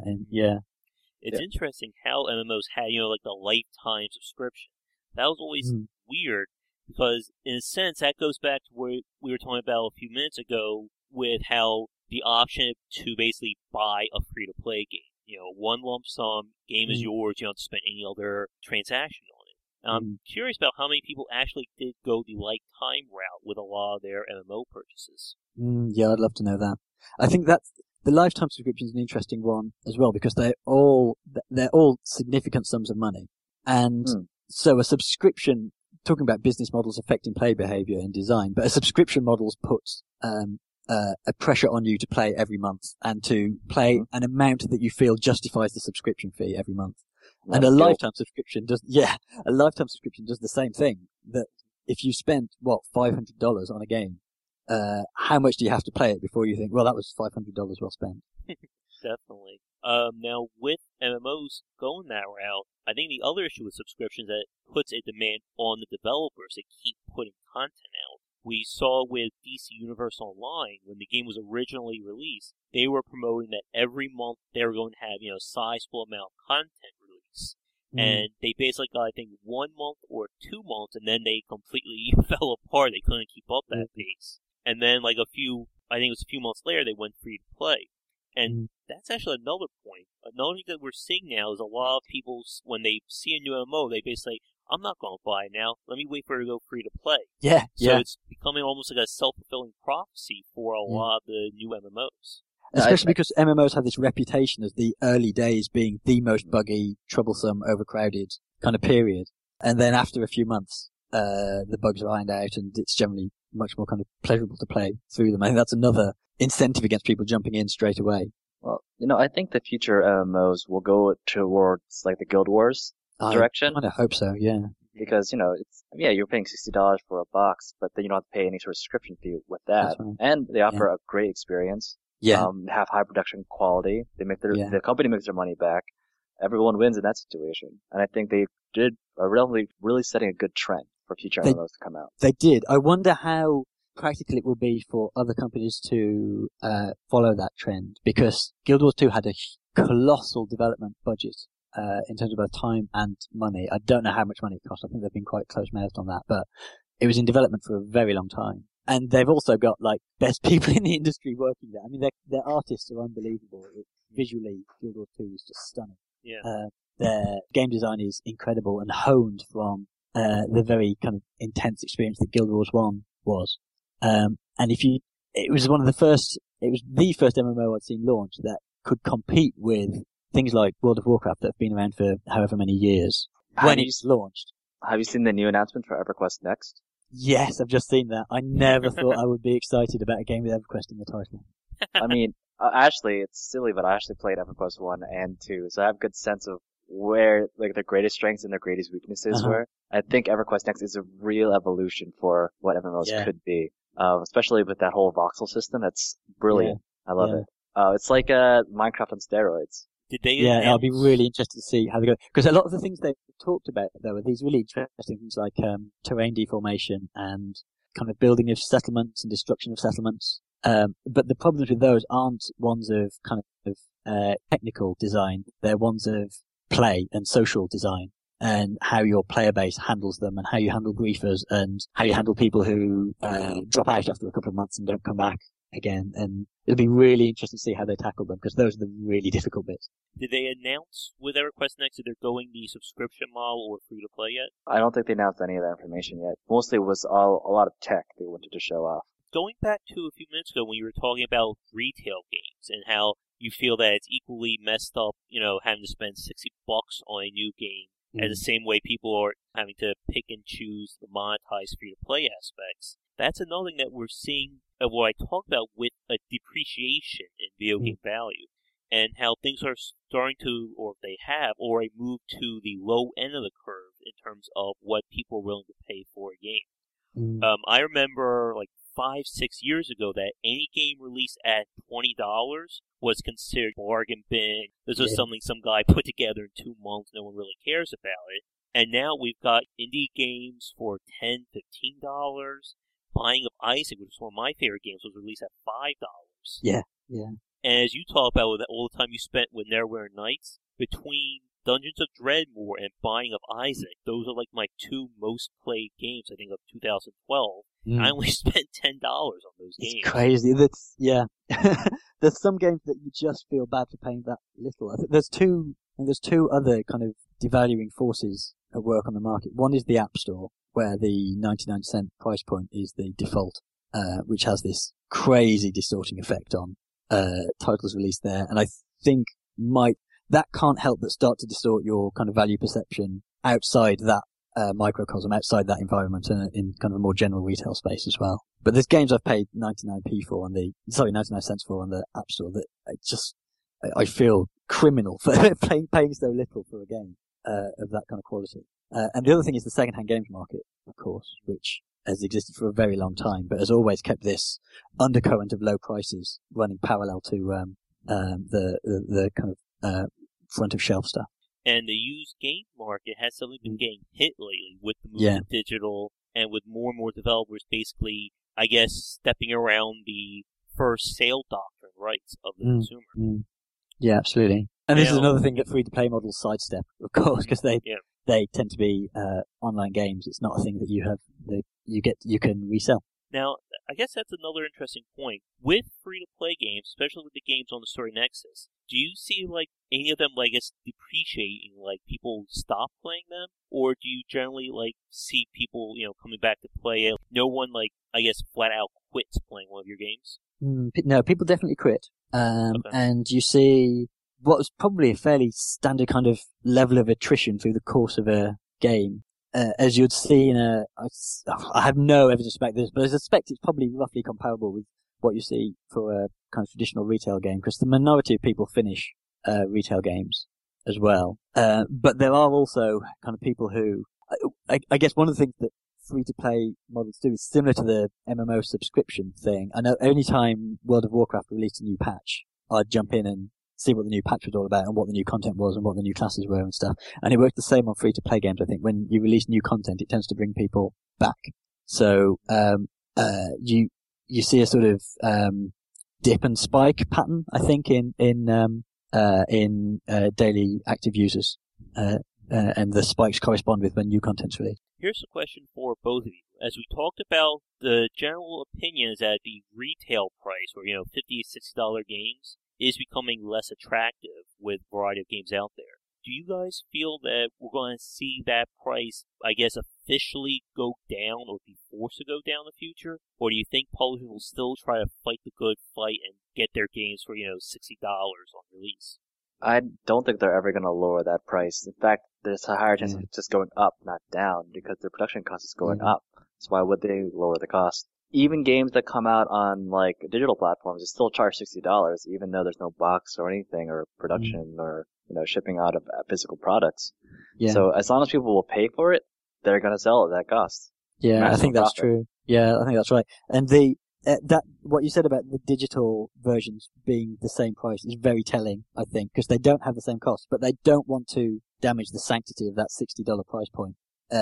Speaker 1: It's interesting how MMOs had, the lifetime subscription. That was always weird because, in a sense, that goes back to what we were talking about a few minutes ago with how the option to basically buy a free-to-play game. One lump sum, game is yours, you don't have to spend any other transaction on it. I'm curious about how many people actually did go the lifetime route with a lot of their MMO purchases.
Speaker 3: Yeah, I'd love to know that. I think that's the lifetime subscription is an interesting one as well because they're all significant sums of money. And so a subscription, talking about business models affecting play behavior and design, but a subscription model puts a pressure on you to play every month and to play an amount that you feel justifies the subscription fee every month. And a lifetime subscription does the same thing. That if you spent, $500 on a game, how much do you have to play it before you think, well, that was $500 well spent?
Speaker 1: Definitely. Now, with MMOs going that route, I think the other issue with subscriptions is that it puts a demand on the developers to keep putting content out. We saw with DC Universe Online, when the game was originally released, they were promoting that every month they were going to have, a sizable amount of content release. and they basically got, I think, 1 month or 2 months, and then they completely fell apart. They couldn't keep up that pace. And then, like, I think it was a few months later, they went free to play. And that's actually another point. Another thing that we're seeing now is a lot of people, when they see a new MMO, they basically say, I'm not going to buy it now. Let me wait for it to go free to play.
Speaker 3: Yeah,
Speaker 1: So it's becoming almost like a self-fulfilling prophecy for a lot of the new MMOs.
Speaker 3: Especially because MMOs have this reputation as the early days being the most buggy, troublesome, overcrowded kind of period. And then after a few months, the bugs are ironed out and it's generally much more kind of pleasurable to play through them. I think that's another incentive against people jumping in straight away.
Speaker 2: Well, I think the future MMOs will go towards like the Guild Wars direction.
Speaker 3: I hope so, yeah.
Speaker 2: Because, you're paying $60 for a box, but then you don't have to pay any sort of subscription fee with that. Right. And they offer a great experience. Yeah. Have high production quality. The company makes their money back. Everyone wins in that situation. And I think they did really setting a good trend for future MMOs to come out.
Speaker 3: They did. I wonder how practical it will be for other companies to follow that trend, because Guild Wars 2 had a colossal development budget in terms of both time and money. I don't know how much money it cost. I think they've been quite close-mouthed on that, but it was in development for a very long time. And they've also got like best people in the industry working there. I mean, their artists are unbelievable. Visually, Guild Wars 2 is just stunning.
Speaker 1: Yeah.
Speaker 3: Their game design is incredible and honed from the very kind of intense experience that Guild Wars 1 was. And it was the first MMO I'd seen launch that could compete with things like World of Warcraft that have been around for however many years when it's launched.
Speaker 2: Have you seen the new announcement for EverQuest Next?
Speaker 3: Yes, I've just seen that. I never thought I would be excited about a game with EverQuest in the title.
Speaker 2: I mean, actually, it's silly, but I actually played EverQuest 1 and 2, so I have a good sense of where like their greatest strengths and their greatest weaknesses were. I think EverQuest Next is a real evolution for what MMOs could be, especially with that whole voxel system. That's brilliant. I love it. It's like Minecraft on steroids.
Speaker 1: Did they?
Speaker 3: Yeah, I'll be really interested to see how they go. Because a lot of the things they've talked about, though, are these really interesting things like terrain deformation and kind of building of settlements and destruction of settlements. But the problems with those aren't ones of kind of technical design. They're ones of play and social design, and how your player base handles them, and how you handle griefers, and how you handle people who drop out after a couple of months and don't come back again. And it'll be really interesting to see how they tackle them, because those are the really difficult bits.
Speaker 1: Did they announce with EverQuest Next that they're going the subscription model or free to play yet?
Speaker 2: I don't think they announced any of that information yet. Mostly it was a lot of tech they wanted to show off.
Speaker 1: Going back to a few minutes ago when you were talking about retail games and how you feel that it's equally messed up, having to spend $60 on a new game, as the same way people are having to pick and choose the monetized free-to-play aspects. That's another thing that we're seeing of what I talked about with a depreciation in video game value, and how things are starting to, or they have, or a move to the low end of the curve in terms of what people are willing to pay for a game. I remember like 5-6 years ago that any game released at $20 was considered bargain bin. This was something some guy put together in 2 months. No one really cares about it. And now we've got indie games for $10, $15. Binding of Isaac, which is one of my favorite games, was released at $5.
Speaker 3: Yeah.
Speaker 1: And as you talk about with all the time you spent with Neverwinter Nights, between Dungeons of Dreadmore and Binding of Isaac, those are like my 2 most played games, I think, of 2012. I only spent $10 on those games.
Speaker 3: It's crazy. There's some games that you just feel bad for paying that little. I think there's two other kind of devaluing forces at work on the market. One is the App Store, where the 99-cent price point is the default, which has this crazy distorting effect on titles released there. And I think that can't help but start to distort your kind of value perception outside that microcosm, outside that environment, and in kind of a more general retail space as well. But there's games I've paid 99 cents for on the App Store that I feel criminal for paying so little for a game of that kind of quality. And the other thing is the second-hand games market, of course, which has existed for a very long time, but has always kept this undercurrent of low prices running parallel to the kind of front of shelf stuff.
Speaker 1: And the used game market has suddenly been getting hit lately with the move to digital, and with more and more developers basically, I guess, stepping around the first sale doctrine rights of the consumer.
Speaker 3: Yeah, absolutely. And this is another thing that free-to-play models sidestep, of course, because they tend to be online games. It's not a thing that you can resell.
Speaker 1: Now, I guess that's another interesting point. With free-to-play games, especially with the games on the Story Nexus, do you see, like, any of them, like, as depreciating, like, people stop playing them? Or do you generally, like, see people, coming back to play it? No one, like, I guess, flat out quits playing one of your games?
Speaker 3: No, people definitely quit. Okay. And you see what was probably a fairly standard kind of level of attrition through the course of a game. As you'd see I have no evidence about this, but I suspect it's probably roughly comparable with what you see for a kind of traditional retail game, because the minority of people finish retail games as well. But there are also kind of people who, I guess one of the things that free-to-play models do is similar to the MMO subscription thing. I know any time World of Warcraft released a new patch, I'd jump in and see what the new patch was all about and what the new content was and what the new classes were and stuff. And it worked the same on free-to-play games, I think. When you release new content, it tends to bring people back. So you see a sort of dip and spike pattern, I think, in daily active users. And the spikes correspond with when new content's released.
Speaker 1: Here's a question for both of you. As we talked about, the general opinion is that the retail price, or $50 to $60 games, is becoming less attractive with a variety of games out there. Do you guys feel that we're going to see that price, I guess, officially go down or be forced to go down in the future? Or do you think publishers will still try to fight the good fight and get their games for, $60 on release?
Speaker 2: I don't think they're ever going to lower that price. In fact, there's a higher chance of it just going up, not down, because their production cost is going up. So why would they lower the cost? Even games that come out on, like, digital platforms, they still charge $60, even though there's no box or anything, or production, or, shipping out of physical products. Yeah. So as long as people will pay for it, they're going to sell it at that cost.
Speaker 3: Yeah, I think that's true. Yeah, I think that's right. And what you said about the digital versions being the same price is very telling, I think, because they don't have the same cost, but they don't want to damage the sanctity of that $60 price point.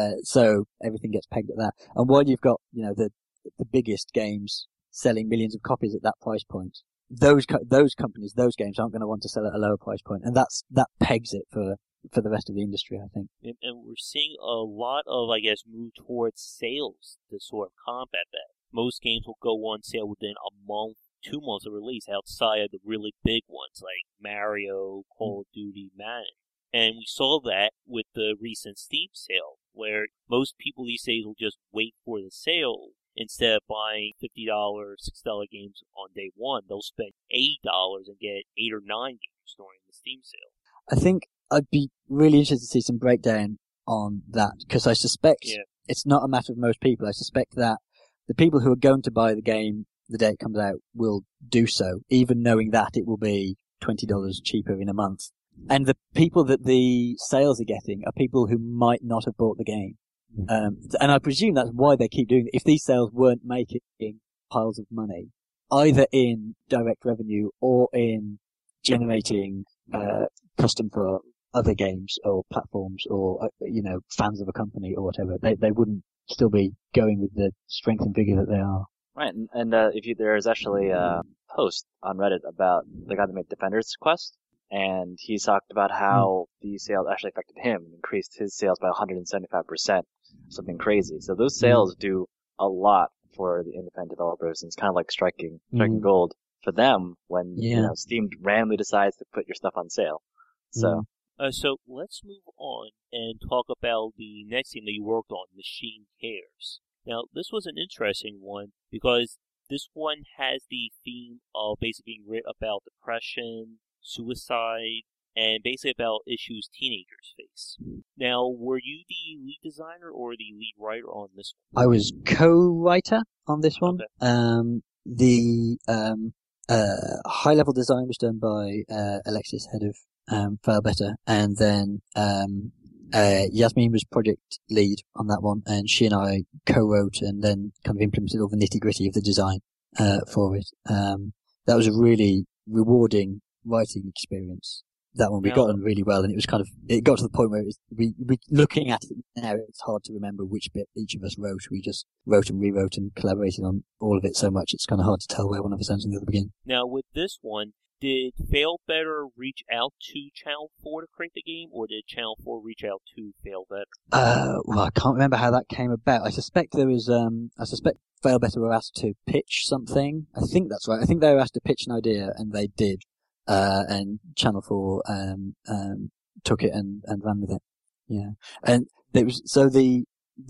Speaker 3: So everything gets pegged at that. And while you've got, the biggest games selling millions of copies at that price point, those companies, those games aren't going to want to sell at a lower price point, and that pegs it for the rest of the industry, I think.
Speaker 1: And we're seeing a lot of, I guess, move towards sales to sort of combat that. Most games will go on sale within a month, 2 months of release, outside of the really big ones like Mario, Call of Duty, Madden. And we saw that with the recent Steam sale, where most people these days will just wait for the sale. Instead of buying $50, $60 games on day one, they'll spend $80 and get 8 or 9 games during the Steam sale.
Speaker 3: I think I'd be really interested to see some breakdown on that, because I suspect it's not a matter of most people. I suspect that the people who are going to buy the game the day it comes out will do so, even knowing that it will be $20 cheaper in a month. And the people that the sales are getting are people who might not have bought the game. And I presume that's why they keep doing it. If these sales weren't making piles of money, either in direct revenue or in generating custom for other games or platforms or fans of a company or whatever, they wouldn't still be going with the strength and vigor that they are.
Speaker 2: Right, and there's actually a post on Reddit about the guy that made Defender's Quest, and he talked about how these sales actually affected him, increased his sales by 175%, something crazy. So those sales do a lot for the independent developers, and it's kind of like striking gold for them when Steam randomly decides to put your stuff on sale. So.
Speaker 1: So let's move on and talk about the next thing that you worked on, Machine Cares. Now, this was an interesting one because this one has the theme of basically being written about depression, suicide, and basically about issues teenagers face. Now, were you the lead designer or the lead writer on this one?
Speaker 3: I was co-writer on this one.
Speaker 1: Okay.
Speaker 3: The high-level design was done by Alexis, head of Failbetter, and then Yasmin was project lead on that one, and she and I co-wrote and then kind of implemented all the nitty-gritty of the design for it. That was a really rewarding writing experience. That one we got on really well, and it got to the point where we looking at it now, it's hard to remember which bit each of us wrote. We just wrote and rewrote and collaborated on all of it so much, it's kind of hard to tell where one of us ends and the other begins.
Speaker 1: Now, with this one, did Fail Better reach out to Channel 4 to create the game, or did Channel 4 reach out to Fail Better?
Speaker 3: Well, I can't remember how that came about. I suspect Fail Better were asked to pitch something. I think that's right. I think they were asked to pitch an idea, and they did. And Channel 4, took it and ran with it. Yeah. And it was, so the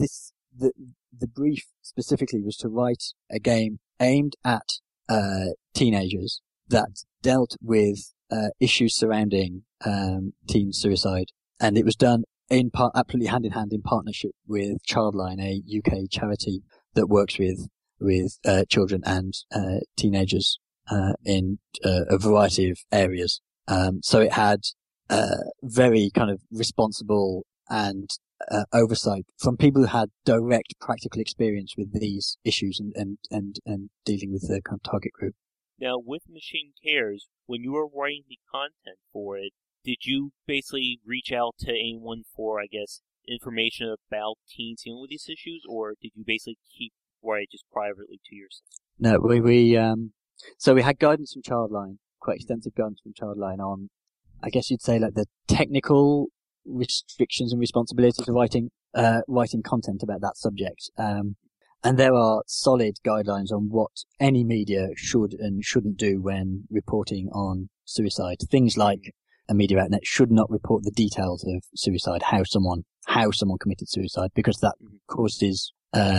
Speaker 3: brief specifically was to write a game aimed at, teenagers that dealt with, issues surrounding, teen suicide. And it was done absolutely hand in hand in partnership with Childline, a UK charity that works with children and, teenagers, in, a variety of areas. So it had, very kind of responsible and, oversight from people who had direct practical experience with these issues and dealing with the kind of target group.
Speaker 1: Now, with Machine Cares, when you were writing the content for it, did you basically reach out to anyone for, I guess, information about teens dealing with these issues, or did you basically keep writing just privately to yourself?
Speaker 3: No, so we had guidance from Childline, quite extensive guidance from Childline on, I guess you'd say, like the technical restrictions and responsibilities of writing content about that subject. And there are solid guidelines on what any media should and shouldn't do when reporting on suicide. Things like a media outlet should not report the details of suicide, how someone committed suicide, because that causes,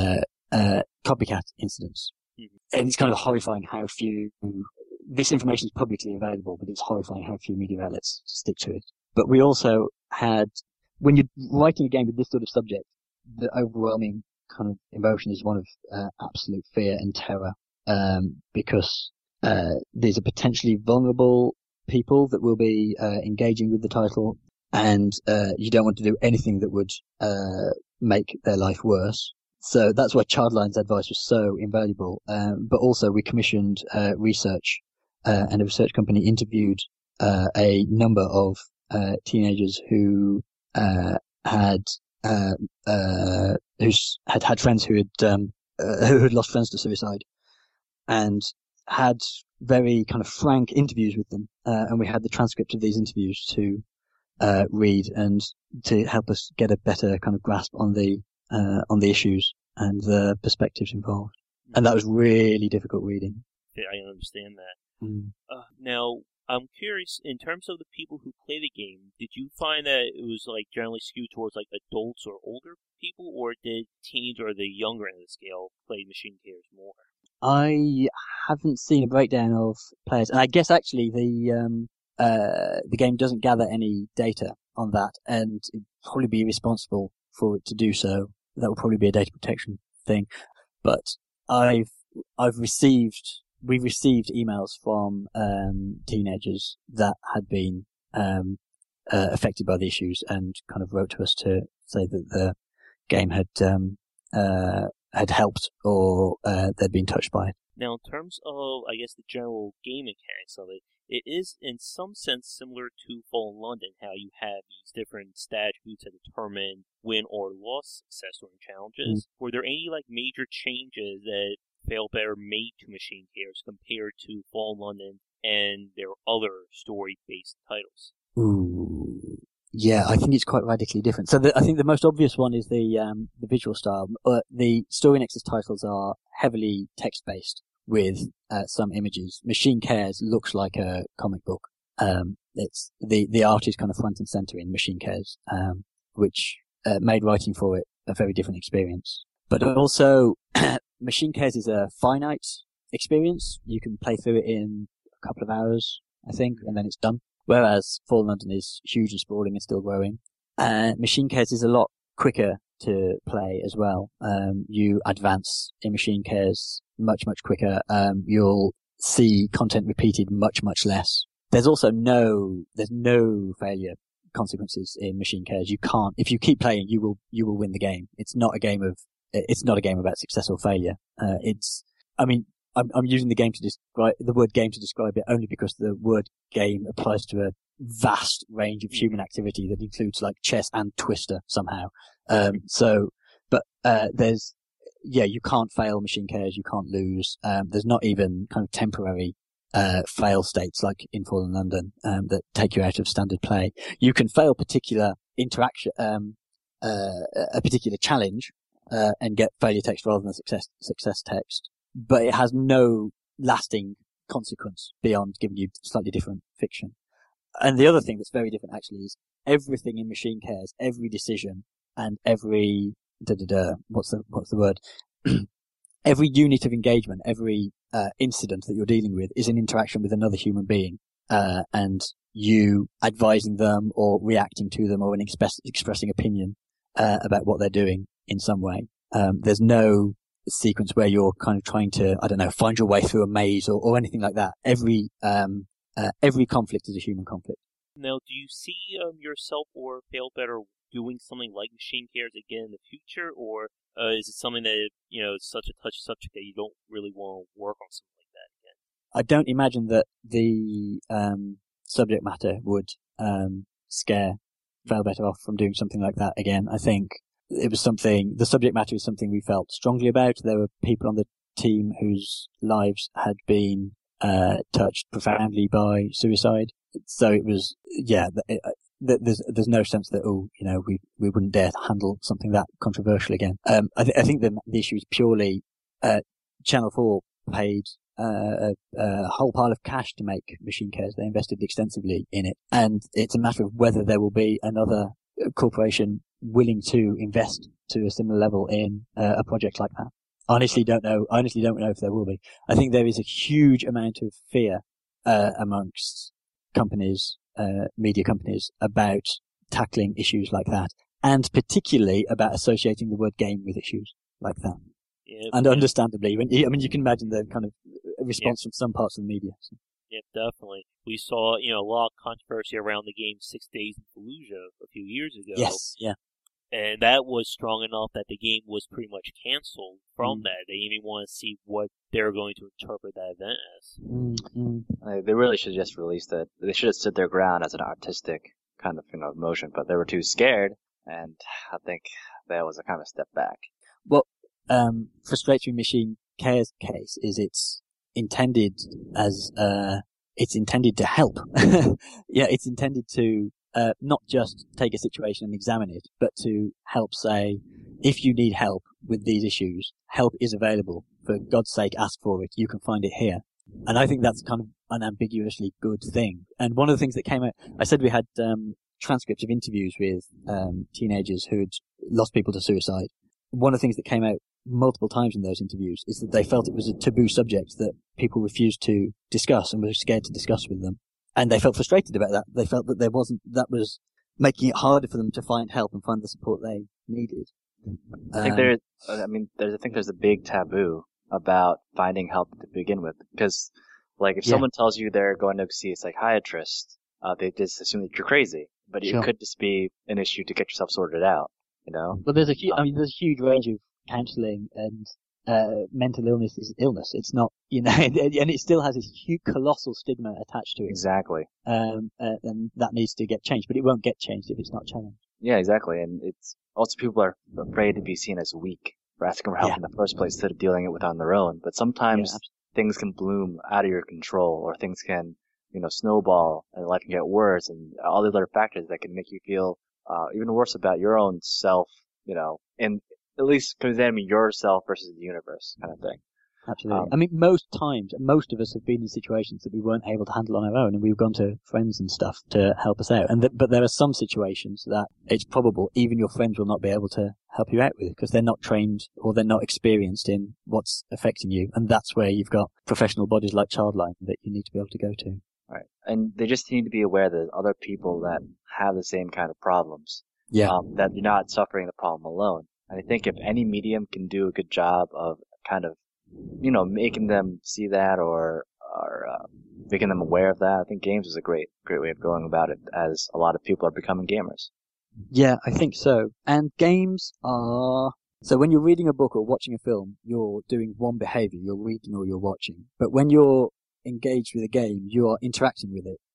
Speaker 3: copycat incidents. And it's kind of horrifying how few, this information is publicly available, but it's horrifying how few media outlets stick to it. But we also had, when you're writing a game with this sort of subject, the overwhelming kind of emotion is one of absolute fear and terror, because these are potentially vulnerable people that will be engaging with the title, and you don't want to do anything that would make their life worse. So that's why Childline's advice was so invaluable. But also we commissioned research, and a research company interviewed a number of teenagers who had friends who had lost friends to suicide, and had very kind of frank interviews with them. And we had the transcript of these interviews to read and to help us get a better kind of grasp on the issues and the perspectives involved. And that was really difficult reading.
Speaker 1: Yeah, I understand that. Now, I'm curious, in terms of the people who play the game, did you find that it was like generally skewed towards like adults or older people, or did teens or the younger end of the scale play Machine Cares more?
Speaker 3: I haven't seen a breakdown of players, and I guess actually the game doesn't gather any data on that, and it'd probably be irresponsible for it to do so. That would probably be a data protection thing. But we've received emails from teenagers that had been affected by the issues, and kind of wrote to us to say that the game had helped, or they'd been touched by it.
Speaker 1: Now, in terms of, I guess, the general game mechanics of it, it is in some sense similar to Fallen London, how you have these different stat attributes that determine win or loss success during challenges. Were there any like major changes that Fail Better made to Machine Cares compared to Fallen London and their other story-based titles?
Speaker 3: Ooh, yeah, I think it's quite radically different. So I think the most obvious one is the visual style. The Story Nexus titles are heavily text-based with some images. Machine Cares looks like a comic book. It's the art is kind of front and center in Machine Cares, which made writing for it a very different experience. But also, Machine Cares is a finite experience. You can play through it in a couple of hours, I think, and then it's done. Whereas Fallen London is huge and sprawling and still growing. Machine Cares is a lot quicker to play as well. You advance in Machine Cares much, much quicker. You'll see content repeated much, much less. There's no failure consequences in Machine Cares. You can't, if you keep playing, you will win the game. It's not a game about success or failure. I'm using the word game to describe it only because the word game applies to a vast range of human activity that includes like chess and Twister somehow. You can't fail Machine Cares, you can't lose. There's not even kind of temporary fail states like in Fallen London that take you out of standard play. You can fail particular interaction, a particular challenge, and get failure text rather than success text, but it has no lasting consequence beyond giving you slightly different fiction. And the other thing that's very different actually is everything in Machine Cares, every decision and every what's the word? Every unit of engagement, every incident that you're dealing with is an interaction with another human being, and you advising them or reacting to them or expressing opinion about what they're doing in some way. There's no sequence where you're kind of trying to, I don't know, find your way through a maze or anything like that. Every conflict is a human conflict.
Speaker 1: Now, do you see yourself or Failbetter doing something like Machine Cares again in the future, or is it something that, is such a touchy subject that you don't really want to work on something like that again?
Speaker 3: I don't imagine that the subject matter would scare Failbetter off from doing something like that again. I think it was the subject matter is something we felt strongly about. There were people on the team whose lives had been touched profoundly by suicide. So it was, there's no sense that, we wouldn't dare to handle something that controversial again. I think the issue is purely, Channel 4 paid a whole pile of cash to make Machine Cares. They invested extensively in it. And it's a matter of whether there will be another corporation willing to invest to a similar level in a project like that. I honestly don't know if there will be. I think there is a huge amount of fear amongst companies, media companies, about tackling issues like that, and particularly about associating the word game with issues like that. Yeah, and understandably, you can imagine the kind of response from some parts of the media. So.
Speaker 1: Yeah, definitely. We saw, a lot of controversy around the game 6 Days in Fallujah a few years ago.
Speaker 3: Yes, yeah.
Speaker 1: And that was strong enough that the game was pretty much canceled from that. They didn't even want to see what they're going to interpret that event as.
Speaker 2: They really should have just released it. They should have stood their ground as an artistic kind of motion, but they were too scared, and I think that was a kind of a step back.
Speaker 3: What frustrates me Machine Cares case is it's intended to help. Yeah, it's intended to not just take a situation and examine it, but to help say, if you need help with these issues, help is available. For God's sake, ask for it. You can find it here. And I think that's kind of an ambiguously good thing. And one of the things that came out, I said we had transcripts of interviews with teenagers who'd lost people to suicide. One of the things that came out multiple times in those interviews is that they felt it was a taboo subject that people refused to discuss and were scared to discuss with them. And they felt frustrated about that. They felt that that was making it harder for them to find help and find the support they needed.
Speaker 2: I think there's a big taboo about finding help to begin with, because if someone tells you they're going to see a psychiatrist, they just assume that you're crazy, but it could just be an issue to get yourself sorted out, But
Speaker 3: there's a huge range of counselling, and mental illness is illness. It's not, and it still has this huge, colossal stigma attached to it.
Speaker 2: Exactly.
Speaker 3: And that needs to get changed, but it won't get changed if it's not challenged.
Speaker 2: Yeah, exactly. And it's also, people are afraid to be seen as weak for asking for help in the first place instead of dealing it with on their own. But sometimes things can bloom out of your control, or things can, snowball, and life can get worse, and all the other factors that can make you feel even worse about your own self, and at least examining yourself versus the universe kind of thing.
Speaker 3: Absolutely. Most of us have been in situations that we weren't able to handle on our own, and we've gone to friends and stuff to help us out. But there are some situations that it's probable even your friends will not be able to help you out with, because they're not trained or they're not experienced in what's affecting you. And that's where you've got professional bodies like Childline that you need to be able to go to.
Speaker 2: Right. And they just need to be aware that other people that have the same kind of problems, that you're not suffering the problem alone. And I think if any medium can do a good job of kind of, making them see that or making them aware of that, I think games is a great way of going about it, as a lot of people are becoming gamers.
Speaker 3: Yeah, I think so. And games are... So when you're reading a book or watching a film, you're doing one behavior. You're reading or you're watching. But when you're engaged with a game, you are interacting with it.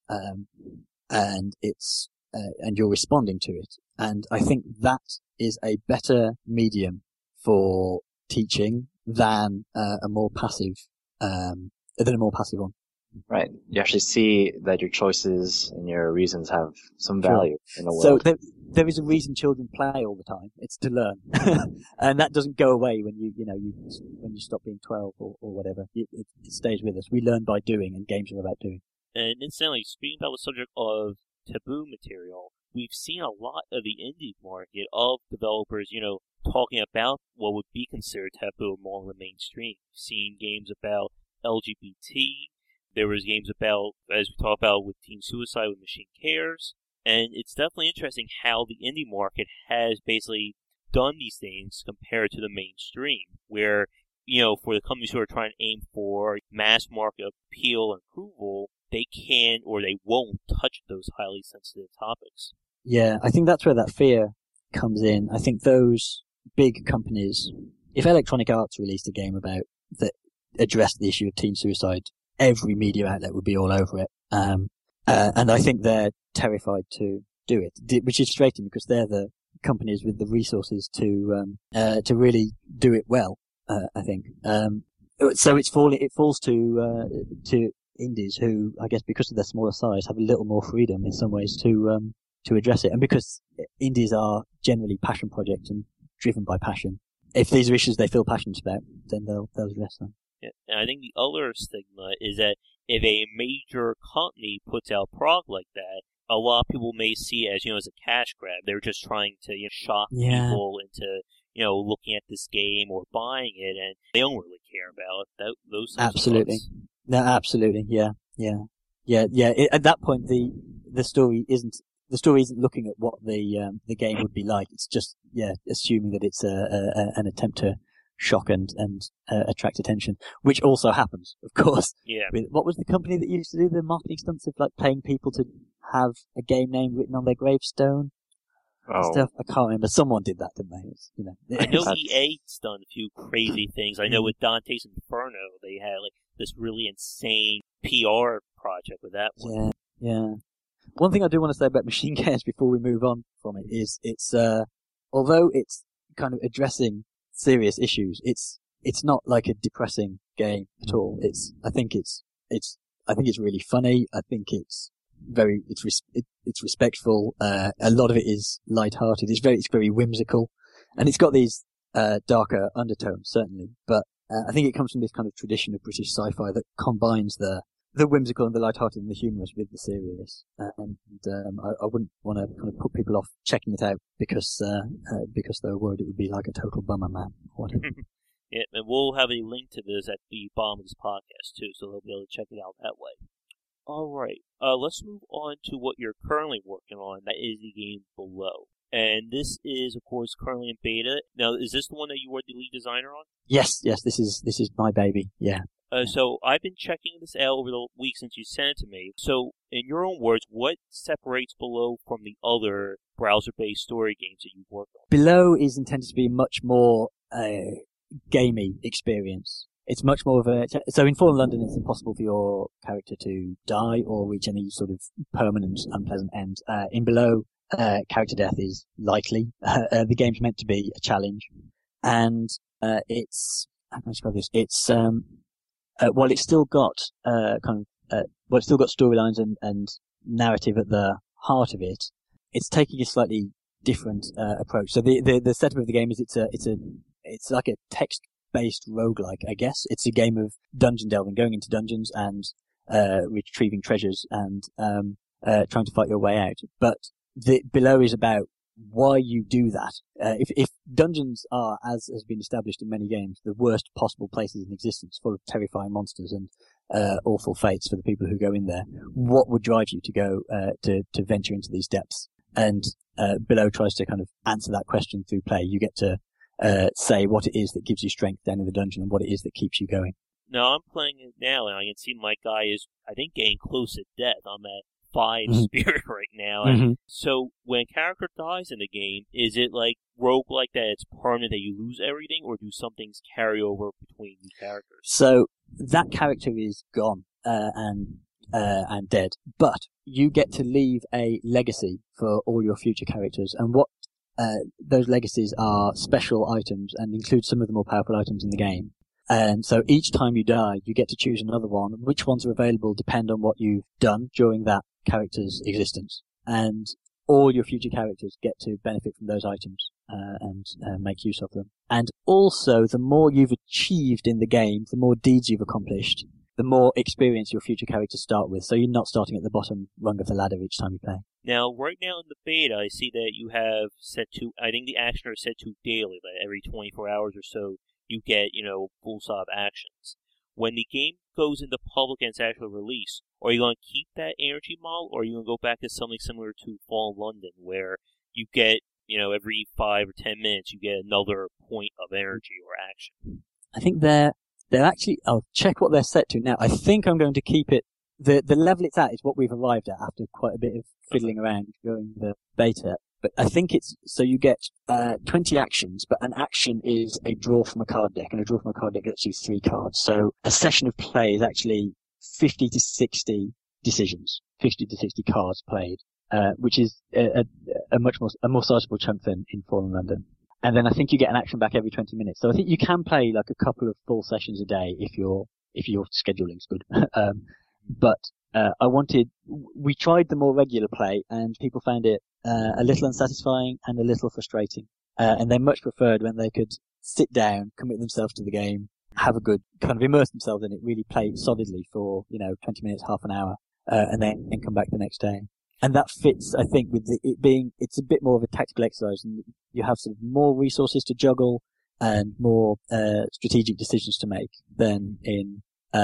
Speaker 3: And it's... and you're responding to it. And I think that is a better medium for teaching than a more passive one.
Speaker 2: Right. You actually see that your choices and your reasons have some
Speaker 3: Sure.
Speaker 2: value in the
Speaker 3: So
Speaker 2: world.
Speaker 3: there is a reason children play all the time. It's to learn, and that doesn't go away when when you stop being 12 or whatever. It stays with us. We learn by doing, and games are about doing.
Speaker 1: And incidentally, speaking about the subject of taboo material, we've seen a lot of the indie market of developers, talking about what would be considered taboo among the mainstream. We've seen games about LGBT. There was games about, as we talked about with Teen Suicide with Machine Cares. And it's definitely interesting how the indie market has basically done these things compared to the mainstream, where, for the companies who are trying to aim for mass market appeal and approval, they can or they won't touch those highly sensitive topics.
Speaker 3: Yeah, I think that's where that fear comes in. I think those big companies, if Electronic Arts released a game about that addressed the issue of teen suicide, every media outlet would be all over it. And I think they're terrified to do it, which is frustrating because they're the companies with the resources to really do it well. I think. So it falls to indies who, I guess, because of their smaller size, have a little more freedom in some ways to address it, and because indies are generally passion projects and driven by passion. If these are issues they feel passionate about, then they'll address them.
Speaker 1: Yeah, and I think the other stigma is that if a major company puts out product like that, a lot of people may see it as a cash grab. They're just trying to shock people into looking at this game or buying it, and they don't really care about those types
Speaker 3: absolutely.
Speaker 1: Of thoughts.
Speaker 3: No, absolutely, yeah. At that point, the story isn't looking at what the game would be like. It's just assuming that it's an attempt to shock and attract attention, which also happens, of course.
Speaker 1: Yeah.
Speaker 3: What was the company that used to do the marketing stunts of paying people to have a game name written on their gravestone? Stuff. I can't remember. Someone did that, didn't they?
Speaker 1: I know EA's done a few crazy things. I know with Dante's Inferno, they had this really insane PR project with that one.
Speaker 3: Yeah. One thing I do want to say about Machine Cares before we move on from it is it's although it's kind of addressing serious issues, it's not like a depressing game at all. I think it's really funny. I think it's respectful. A lot of it is light-hearted. It's very whimsical, and it's got these darker undertones certainly. But I think it comes from this kind of tradition of British sci-fi that combines the whimsical and the light-hearted and the humorous with the serious. I wouldn't want to kind of put people off checking it out because they were worried it would be like a total bummer, man. Or whatever.
Speaker 1: Yeah, and we'll have a link to this at the bottom of this podcast too, so they'll be able to check it out that way. All right, let's move on to what you're currently working on. That is the game Below, and this is, of course, currently in beta. Now, is this the one that you were the lead designer on?
Speaker 3: Yes. This is my baby. Yeah.
Speaker 1: So I've been checking this out over the week since you sent it to me. So, in your own words, what separates Below from the other browser-based story games that you've worked on?
Speaker 3: Below is intended to be much more gamey experience. It's much more of so in Fallen London, it's impossible for your character to die or reach any sort of permanent unpleasant end. In Below, character death is likely. The game's meant to be a challenge, and how can I describe this? It's while it's still got it's still got storylines and narrative at the heart of it, it's taking a slightly different approach. So the setup of the game is it's like a text-based roguelike, I guess. It's a game of dungeon delving, going into dungeons and retrieving treasures and trying to fight your way out. But the Below is about why you do that. If dungeons are, as has been established in many games, the worst possible places in existence, full of terrifying monsters and awful fates for the people who go in there, what would drive you to go to venture into these depths? And Below tries to kind of answer that question through play. You get to say what it is that gives you strength down in the dungeon and what it is that keeps you going.
Speaker 1: Now, I'm playing it now, and I can see my guy is, I think, getting close to death. I'm at 5 spirit right now. And so when a character dies in the game, is it like roguelike that it's permanent that you lose everything, or do some things carry over between the characters?
Speaker 3: So that character is gone and dead, but you get to leave a legacy for all your future characters, and what those legacies are special items and include some of the more powerful items in the game. And so each time you die, you get to choose another one. Which ones are available depend on what you've done during that character's existence. And all your future characters get to benefit from those items and make use of them. And also, the more you've achieved in the game, the more deeds you've accomplished, the more experience your future characters start with. So you're not starting at the bottom rung of the ladder each time you play.
Speaker 1: Now, right now in the beta, I see that you have set to, I think the action are set to daily, like every 24 hours or so, you get, full stop actions. When the game goes into public and it's actually released, are you going to keep that energy model, or are you going to go back to something similar to Fallen London, where you get, every 5 or 10 minutes, you get another point of energy or action?
Speaker 3: I think they're actually, I'll check what they're set to now. I think I'm going to keep it, the level it's at is what we've arrived at after quite a bit of fiddling around during the beta. But I think it's, so you get 20 actions, but an action is a draw from a card deck, and a draw from a card deck gets you 3 cards. So a session of play is actually 50 to 60 decisions, 50 to 60 cards played, which is a more sizable chunk than in Fallen London. And then I think you get an action back every 20 minutes. So I think you can play like a couple of full sessions a day if your scheduling's good. But we tried the more regular play, and people found it a little unsatisfying and a little frustrating. And they much preferred when they could sit down, commit themselves to the game, have a good, kind of immerse themselves in it, really play solidly for, 20 minutes, half an hour, and then come back the next day. And that fits, I think, with it being, it's a bit more of a tactical exercise, and you have sort of more resources to juggle and more strategic decisions to make than in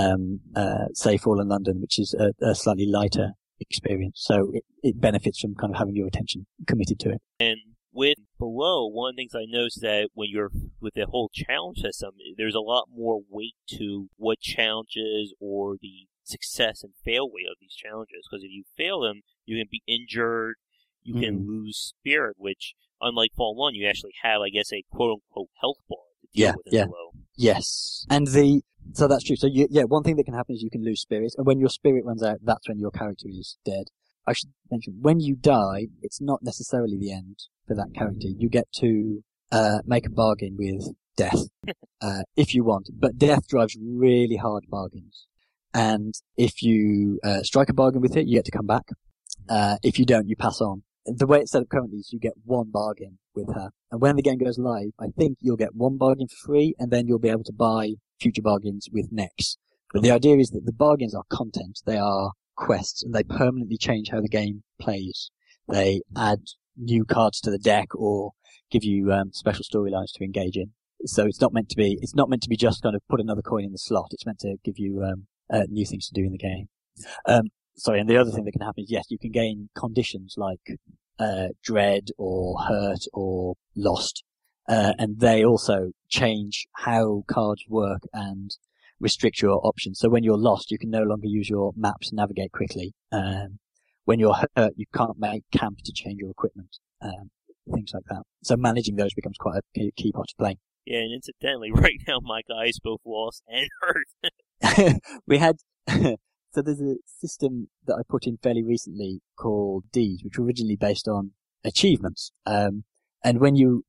Speaker 3: say Fallen London, which is a slightly lighter experience. So it benefits from kind of having your attention committed to it.
Speaker 1: And with Below, one of the things I noticed is that when you're with the whole challenge system, there's a lot more weight to what challenges or the success and fail rate of these challenges. Because if you fail them, you can be injured, you can lose spirit, which, unlike Fallen 1, you actually have, I guess, a quote-unquote health bar to deal with in Below.
Speaker 3: Yes. And so that's true. So one thing that can happen is you can lose spirit, and when your spirit runs out, that's when your character is dead. I should mention, when you die, it's not necessarily the end for that character. You get to make a bargain with death if you want, but death drives really hard bargains. And if you strike a bargain with it, you get to come back. If you don't, you pass on. The way it's set up currently is you get one bargain with her. And when the game goes live, I think you'll get one bargain for free, and then you'll be able to buy future bargains with Nex. But the idea is that the bargains are content. They are quests, and they permanently change how the game plays. They add new cards to the deck or give you special storylines to engage in. So it's not meant to be just kind of put another coin in the slot. It's meant to give you new things to do in the game. And the other thing that can happen is, yes, you can gain conditions like dread or hurt or lost. And they also change how cards work and restrict your options. So when you're lost, you can no longer use your map to navigate quickly. When you're hurt, you can't make camp to change your equipment. Things like that. So managing those becomes quite a key part to play.
Speaker 1: Yeah, and incidentally, right now my guys both lost and hurt.
Speaker 3: We had... So there's a system that I put in fairly recently called Deeds, which were originally based on achievements. And when you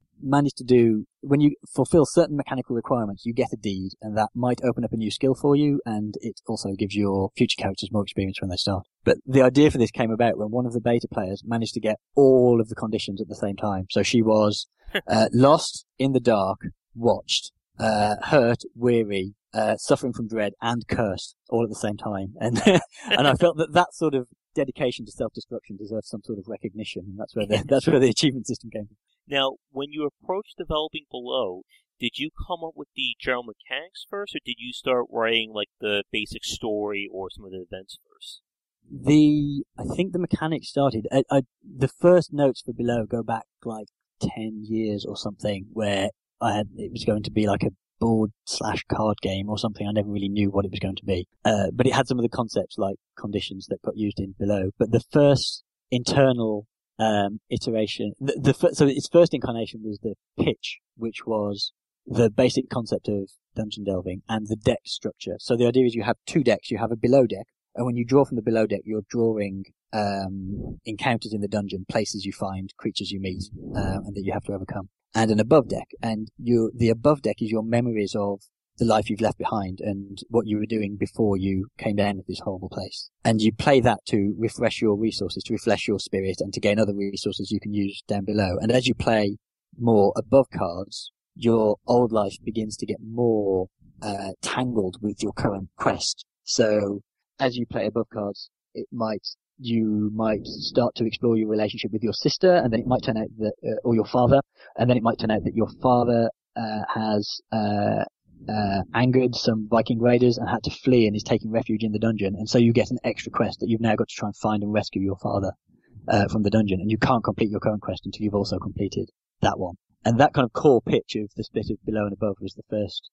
Speaker 3: fulfill certain mechanical requirements, you get a deed, and that might open up a new skill for you, and it also gives your future characters more experience when they start. But the idea for this came about when one of the beta players managed to get all of the conditions at the same time. So she was lost, in the dark, watched, hurt, weary, suffering from dread, and cursed all at the same time. And and I felt that sort of dedication to self-destruction deserves some sort of recognition, and that's where the achievement system came from.
Speaker 1: Now, when you approached developing Below, did you come up with the general mechanics first, or did you start writing like the basic story or some of the events first?
Speaker 3: I think the mechanics started. The first notes for Below go back like 10 years or something, where it was going to be like a board/card game or something. I never really knew what it was going to be. But it had some of the concepts like conditions that got used in Below. But the first internal iteration, so its first incarnation was the pitch, which was the basic concept of dungeon delving and the deck structure. So the idea is you have 2 decks. You have a below deck, and when you draw from the below deck, you're drawing encounters in the dungeon, places you find, creatures you meet, and that you have to overcome. And an above deck, and the above deck is your memories of the life you've left behind and what you were doing before you came down to this horrible place. And you play that to refresh your resources, to refresh your spirit, and to gain other resources you can use down below. And as you play more above cards, your old life begins to get more tangled with your current quest. So as you play above cards, you might start to explore your relationship with your sister, and then it might turn out that, or your father, and then it might turn out that your father has angered some Viking raiders and had to flee and is taking refuge in the dungeon. And so you get an extra quest that you've now got to try and find and rescue your father from the dungeon. And you can't complete your current quest until you've also completed that one. And that kind of core pitch of the split of below and above was the first,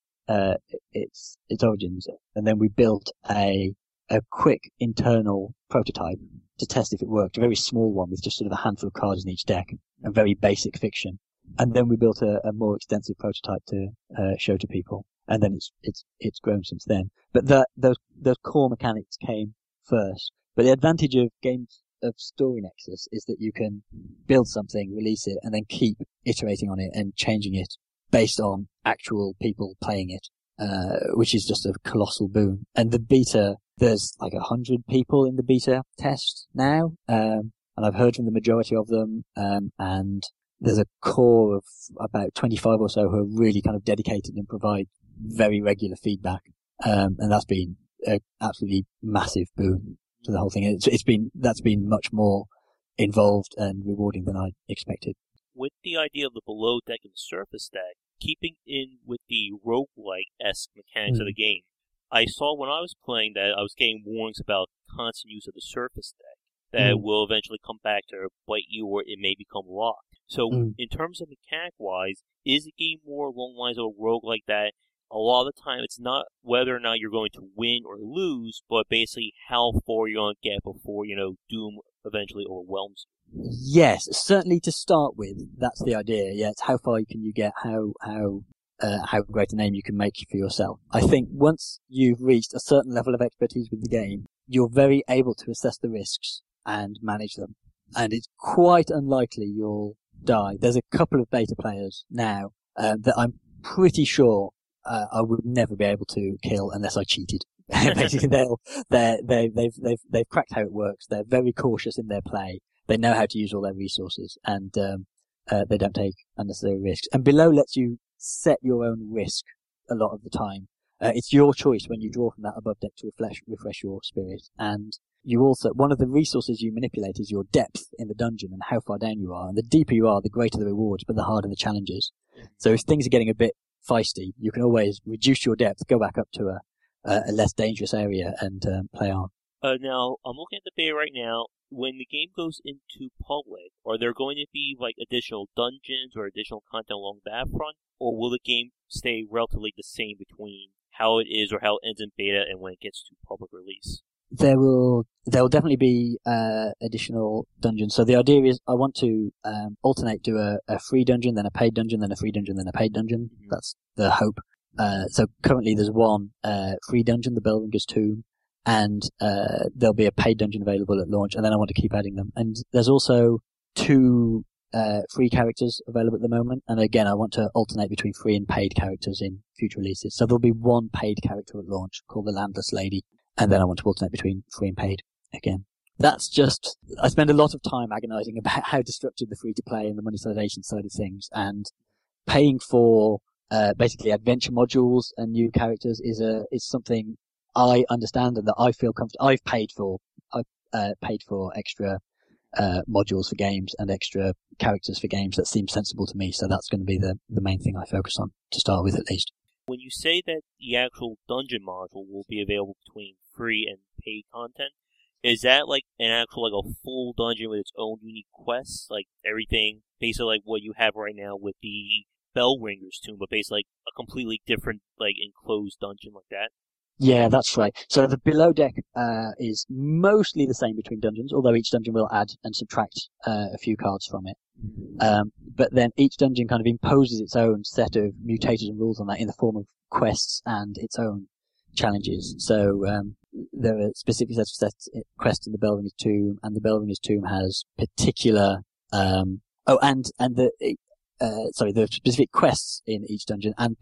Speaker 3: its origins. And then we built a quick internal prototype to test if it worked, a very small one with just sort of a handful of cards in each deck, a very basic fiction. And then we built a more extensive prototype to show to people, and then it's grown since then. But those core mechanics came first. But the advantage of games of Story Nexus is that you can build something, release it, and then keep iterating on it and changing it based on actual people playing it, which is just a colossal boon. And the beta, there's like 100 people in the beta test now, and I've heard from the majority of them, and there's a core of about 25 or so who are really kind of dedicated and provide very regular feedback, and that's been an absolutely massive boon to the whole thing. That's been much more involved and rewarding than I expected.
Speaker 1: With the idea of the below deck and the surface deck, keeping in with the roguelike-esque mechanics of the game, I saw when I was playing that I was getting warnings about constant use of the surface deck that will eventually come back to bite you, or it may become locked. So, in terms of mechanic-wise, is the game more along the lines of a roguelike that a lot of the time it's not whether or not you're going to win or lose, but basically how far you're going to get before, doom eventually overwhelms you?
Speaker 3: Yes, certainly to start with, that's the idea. Yeah, it's how far can you get, how great a name you can make for yourself. I think once you've reached a certain level of expertise with the game, you're very able to assess the risks and manage them. And it's quite unlikely you'll die. There's a couple of beta players now that I'm pretty sure I would never be able to kill unless I cheated. Basically, they've cracked how it works. They're very cautious in their play. They know how to use all their resources, and they don't take unnecessary risks. And below lets you set your own risk a lot of the time. It's your choice when you draw from that above deck to refresh your spirit. And you also, one of the resources you manipulate is your depth in the dungeon and how far down you are. And the deeper you are, the greater the rewards, but the harder the challenges. So if things are getting a bit feisty, you can always reduce your depth, go back up to a less dangerous area, and play on.
Speaker 1: Now, I'm looking at the beta right now. When the game goes into public, are there going to be like additional dungeons or additional content along that front, or will the game stay relatively the same between how it is or how it ends in beta and when it gets to public release?
Speaker 3: There will definitely be additional dungeons. So the idea is I want to alternate, do a free dungeon, then a paid dungeon, then a free dungeon, then a paid dungeon. Mm-hmm. That's the hope. So currently there's one free dungeon, the Bellringer's Tomb, and there'll be a paid dungeon available at launch, and then I want to keep adding them. And there's also 2 free characters available at the moment, and again I want to alternate between free and paid characters in future releases. So there'll be one paid character at launch called the Landless Lady, and then I want to alternate between free and paid again. That's just, I spend a lot of time agonizing about how to structure the free-to-play and the monetization side of things, and paying for basically adventure modules and new characters is something I understand and that I feel comfortable. I've paid for extra modules for games and extra characters for games. That seems sensible to me, so that's going to be the main thing I focus on to start with, at least.
Speaker 1: When you say that the actual dungeon module will be available between free and paid content, is that like an actual, like a full dungeon with its own unique quests, like everything, basically like what you have right now with the Bellringer's Tomb, but basically like a completely different, like enclosed dungeon like that?
Speaker 3: Yeah, that's right. So the below deck is mostly the same between dungeons, although each dungeon will add and subtract a few cards from it. But then each dungeon kind of imposes its own set of mutators and rules on that in the form of quests and its own challenges. So there are specific sets of quests in the Bellringer's Tomb, and the Bellringer's Tomb has particular there are specific quests in each dungeon and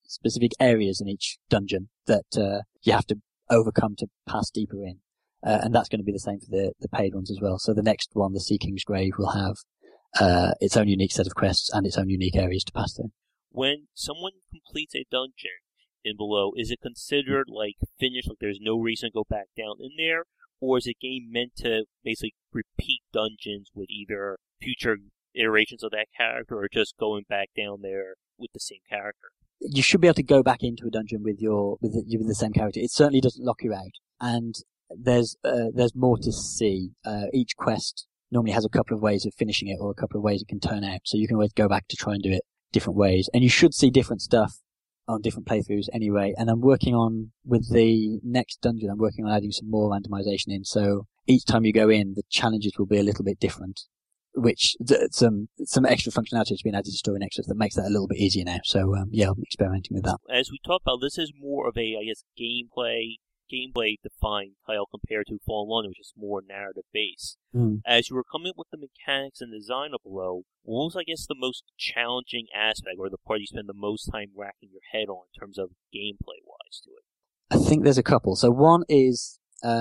Speaker 3: specific areas in each dungeon that you have to overcome to pass deeper in. And that's going to be the same for the paid ones as well. So the next one, the Sea King's Grave, will have its own unique set of quests and its own unique areas to pass through.
Speaker 1: When someone completes a dungeon in Below, is it considered like finished, like there's no reason to go back down in there? Or is the game meant to basically repeat dungeons with either future iterations of that character or just going back down there with the same character?
Speaker 3: You should be able to go back into a dungeon with the same character. It certainly doesn't lock you out, and there's more to see. Each quest normally has a couple of ways of finishing it or a couple of ways it can turn out, so you can always go back to try and do it different ways. And you should see different stuff on different playthroughs anyway. And I'm working on, with the next dungeon, I'm working on adding some more randomization in, so each time you go in, the challenges will be a little bit different, which some extra functionality has been added to Story Nexus that makes that a little bit easier now. So yeah, I'm experimenting with that.
Speaker 1: As we talked about, this is more of a, I guess, gameplay defined title compared to Fallen London, which is more narrative based. As you were coming up with the mechanics and design of Below, what was, I guess, the most challenging aspect, or the part you spend the most time racking your head on in terms of gameplay wise to it?
Speaker 3: I think there's a couple. So one is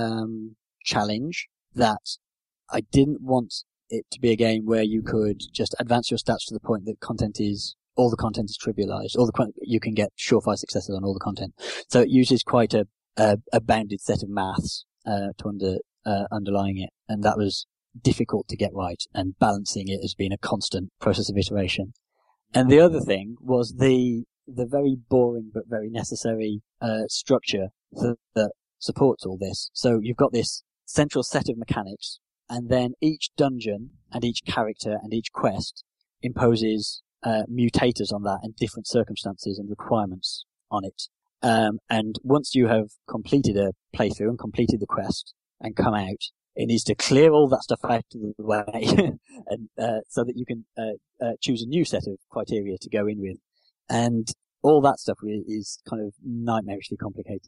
Speaker 3: challenge, that I didn't want it to be a game where you could just advance your stats to the point that all the content is trivialized. You can get surefire successes on all the content. So it uses quite a bounded set of maths to underlying it, and that was difficult to get right, and balancing it has been a constant process of iteration. And the other thing was the very boring but very necessary structure that supports all this. So you've got this central set of mechanics, and then each dungeon and each character and each quest imposes mutators on that and different circumstances and requirements on it. And once you have completed a playthrough and completed the quest and come out, it needs to clear all that stuff out of the way, and so that you can choose a new set of criteria to go in with. And all that stuff is kind of nightmarishly complicated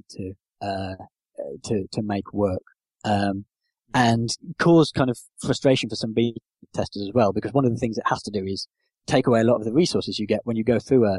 Speaker 3: to make work, and cause kind of frustration for some beta testers as well, because one of the things it has to do is take away a lot of the resources you get when you go through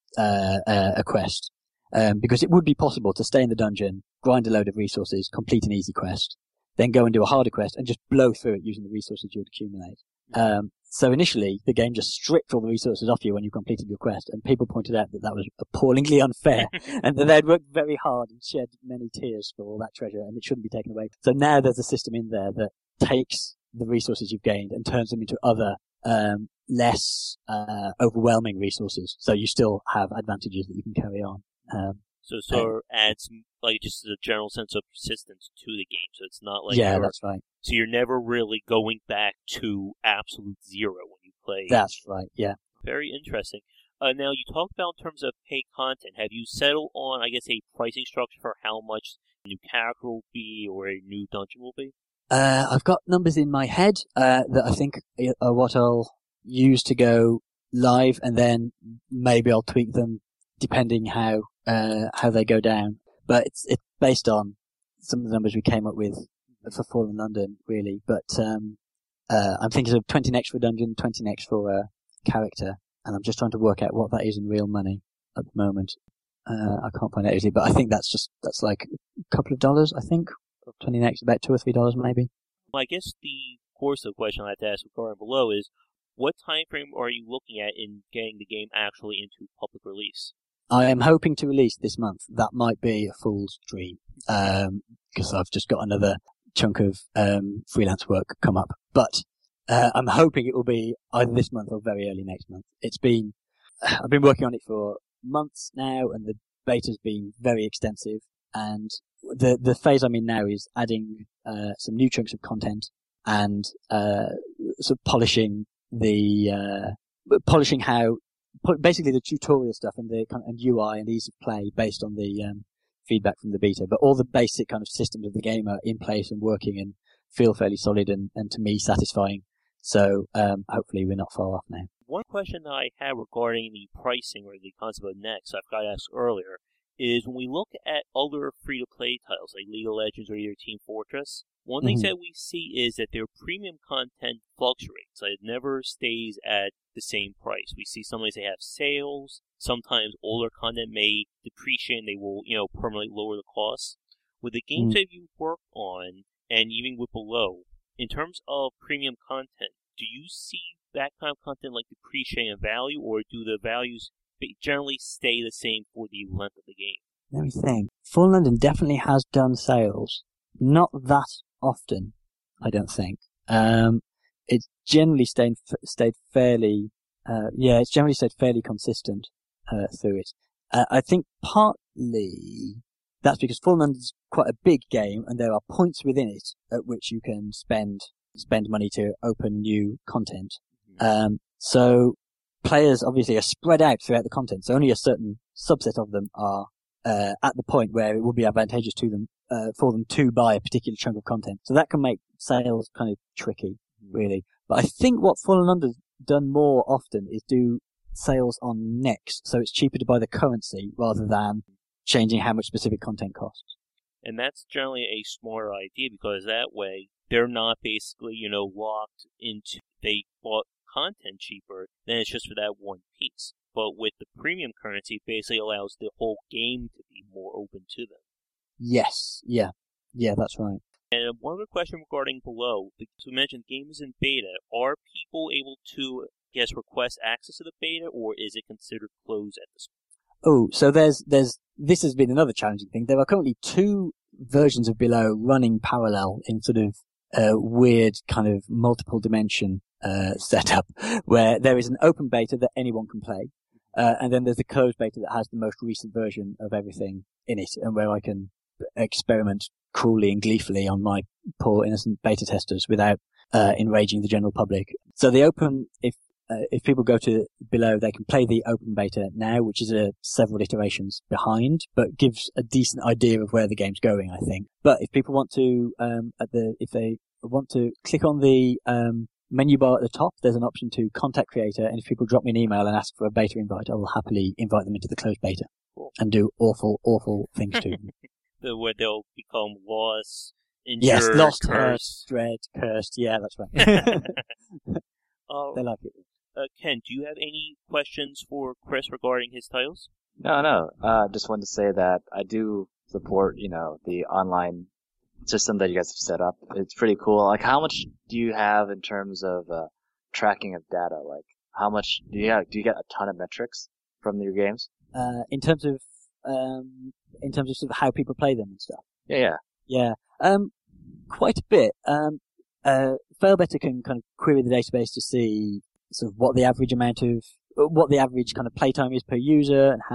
Speaker 3: a quest. Because it would be possible to stay in the dungeon, grind a load of resources, complete an easy quest, then go and do a harder quest and just blow through it using the resources you would accumulate. So initially, the game just stripped all the resources off you when you completed your quest, and people pointed out that was appallingly unfair, and that they'd worked very hard and shed many tears for all that treasure, and it shouldn't be taken away. So now there's a system in there that takes the resources you've gained and turns them into other, less overwhelming resources, so you still have advantages that you can carry on.
Speaker 1: So it sort of adds like just a general sense of persistence to the game. So it's not like
Speaker 3: that's right.
Speaker 1: So you're never really going back to absolute zero when you play.
Speaker 3: That's right. Yeah.
Speaker 1: Very interesting. Now you talked about in terms of paid content. Have you settled on, I guess, a pricing structure for how much a new character will be or a new dungeon will be?
Speaker 3: I've got numbers in my head that I think are what I'll use to go live, and then maybe I'll tweak them depending how they go down. But it's based on some of the numbers we came up with for Fallen London, really. But I'm thinking of 20 next for a dungeon, 20 next for a character, and I'm just trying to work out what that is in real money at the moment. I can't find it easily, but I think that's like a couple of dollars, I think. 20 next, about $2 or $3 maybe.
Speaker 1: Well, I guess the course of the question I have to ask regarding Below is, what time frame are you looking at in getting the game actually into public release?
Speaker 3: I am hoping to release this month. That might be a fool's dream, because I've just got another chunk of freelance work come up. But I'm hoping it will be either this month or very early next month. I've been working on it for months now, and the beta's been very extensive. And the phase I'm in now is adding some new chunks of content and sort of polishing how. Basically the tutorial stuff and the kind of UI and ease of play based on the feedback from the beta, but all the basic kind of systems of the game are in place and working and feel fairly solid and to me satisfying. So hopefully we're not far off now.
Speaker 1: One question that I have regarding the pricing or the concept of next, I've got to ask earlier, is when we look at other free-to-play titles like League of Legends or either Team Fortress, one thing that we see is that their premium content fluctuates. It never stays at the same price. We see sometimes they have sales. Sometimes older content may depreciate and they will, permanently lower the cost. With the games that you work on, and even with Below, in terms of premium content, do you see that kind of content depreciating in value, or do the values generally stay the same for the length of the game?
Speaker 3: Let me think. Fallen London definitely has done sales. Not that often, I don't think. It's generally stayed fairly, it's generally stayed fairly consistent, through it. I think partly that's because Fallen London's quite a big game and there are points within it at which you can spend money to open new content. So players obviously are spread out throughout the content, so only a certain subset of them are at the point where it will be advantageous to them for them to buy a particular chunk of content. So that can make sales kind of tricky, really. But I think what Fallen London's done more often is do sales on next, so it's cheaper to buy the currency rather than changing how much specific content costs.
Speaker 1: And that's generally a smarter idea, because that way they're not basically, locked into, they bought content cheaper, then it's just for that one piece. But with the premium currency, it basically allows the whole game to be more open to them.
Speaker 3: Yes, yeah, that's right.
Speaker 1: And one other question regarding Below, so we mentioned the game is in beta. Are people able to, request access to the beta, or is it considered closed at this point?
Speaker 3: Oh, so this has been another challenging thing. There are currently 2 versions of Below running parallel in sort of weird kind of multiple dimension setup, where there is an open beta that anyone can play, and then there's a closed beta that has the most recent version of everything in it, and where I can experiment cruelly and gleefully on my poor innocent beta testers without enraging the general public. So the open, if people go to Below, they can play the open beta now, which is several iterations behind, but gives a decent idea of where the game's going, I think. But if people want to, if they want to click on the menu bar at the top, there's an option to contact creator, and if people drop me an email and ask for a beta invite, I will happily invite them into the closed beta and do awful things to them.
Speaker 1: Where they'll become lost, injured,
Speaker 3: yes, lost,
Speaker 1: cursed.
Speaker 3: dread, cursed. Yeah, that's right. They like it.
Speaker 1: Ken, do you have any questions for Chris regarding his titles?
Speaker 2: No. Just wanted to say that I do support, the online system that you guys have set up. It's pretty cool. How much do you have in terms of tracking of data? How much do you have? Do you get a ton of metrics from your games?
Speaker 3: In terms of sort of how people play them and stuff. Yeah. Quite a bit. Failbetter can kind of query the database to see sort of what the average kind of playtime is per user, and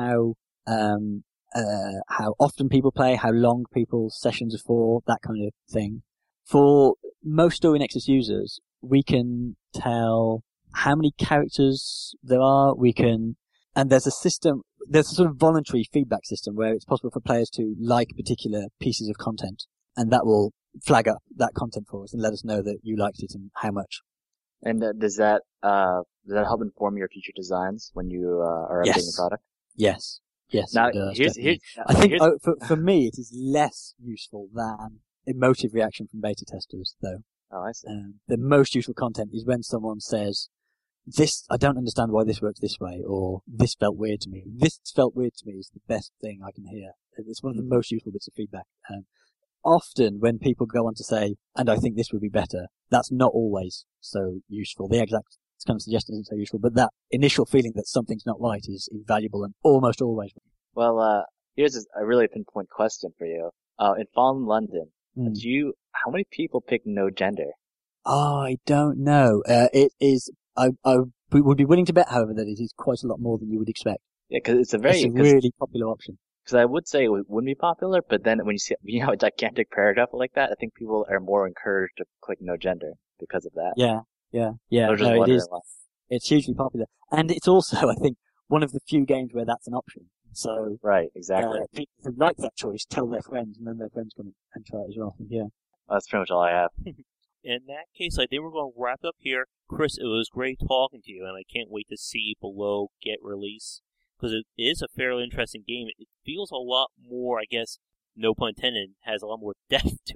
Speaker 3: how often people play, how long people's sessions are for, that kind of thing. For most Story Nexus users, we can tell how many characters there are. And there's a sort of voluntary feedback system where it's possible for players to like particular pieces of content, and that will flag up that content for us and let us know that you liked it and how much.
Speaker 2: And does that help inform your future designs when you are updating the product?
Speaker 3: Yes.
Speaker 2: Now,
Speaker 3: it does,
Speaker 2: here's
Speaker 3: I think for me it is less useful than emotive reaction from beta testers, though.
Speaker 2: Oh, I see.
Speaker 3: The most useful content is when someone says, "This, I don't understand why this works this way," or "This felt weird to me." "This felt weird to me" is the best thing I can hear. It's one of the most useful bits of feedback. Often when people go on to say, "And I think this would be better," that's not always so useful. The exact kind of suggestion isn't so useful, but that initial feeling that something's not right is invaluable and almost always.
Speaker 2: Well, here's a really pinpoint question for you. In Fallen London, how many people pick no gender?
Speaker 3: Oh, I don't know. It is, I would be willing to bet, however, that it is quite a lot more than you would expect.
Speaker 2: Yeah, because it's a
Speaker 3: really popular option.
Speaker 2: Because I would say it wouldn't be popular, but then when you see, a gigantic paragraph like that, I think people are more encouraged to click no gender because of that.
Speaker 3: Yeah. No, it is. It's hugely popular. And it's also, I think, one of the few games where that's an option. So,
Speaker 2: right, exactly.
Speaker 3: People who like that choice tell their friends, and then their friends come and try it as well. Yeah.
Speaker 2: That's pretty much all I have.
Speaker 1: In that case, I think we're going to wrap up here. Chris, it was great talking to you, and I can't wait to see Below get released, because it is a fairly interesting game. It feels a lot more, I guess, no pun intended, has a lot more depth to it,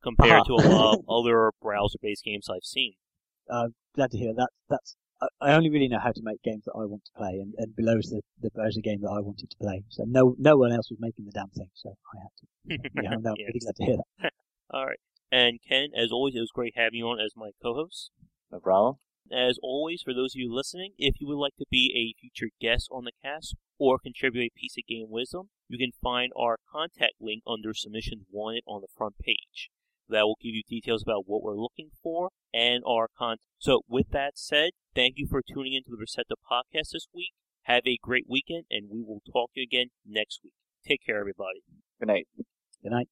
Speaker 1: compared to a lot of other browser-based games I've seen.
Speaker 3: Glad to hear that. I only really know how to make games that I want to play, and Below's the browser game that I wanted to play. So no one else was making the damn thing, so I had to. Yeah, I'm really glad to hear that.
Speaker 1: All right. And Ken, as always, it was great having you on as my co-host.
Speaker 2: No problem.
Speaker 1: As always, for those of you listening, if you would like to be a future guest on the cast or contribute a piece of game wisdom, you can find our contact link under Submissions Wanted on the front page. That will give you details about what we're looking for and our content. So with that said, thank you for tuning into the Receptive Podcast this week. Have a great weekend, and we will talk to you again next week. Take care, everybody.
Speaker 2: Good night.
Speaker 3: Good night.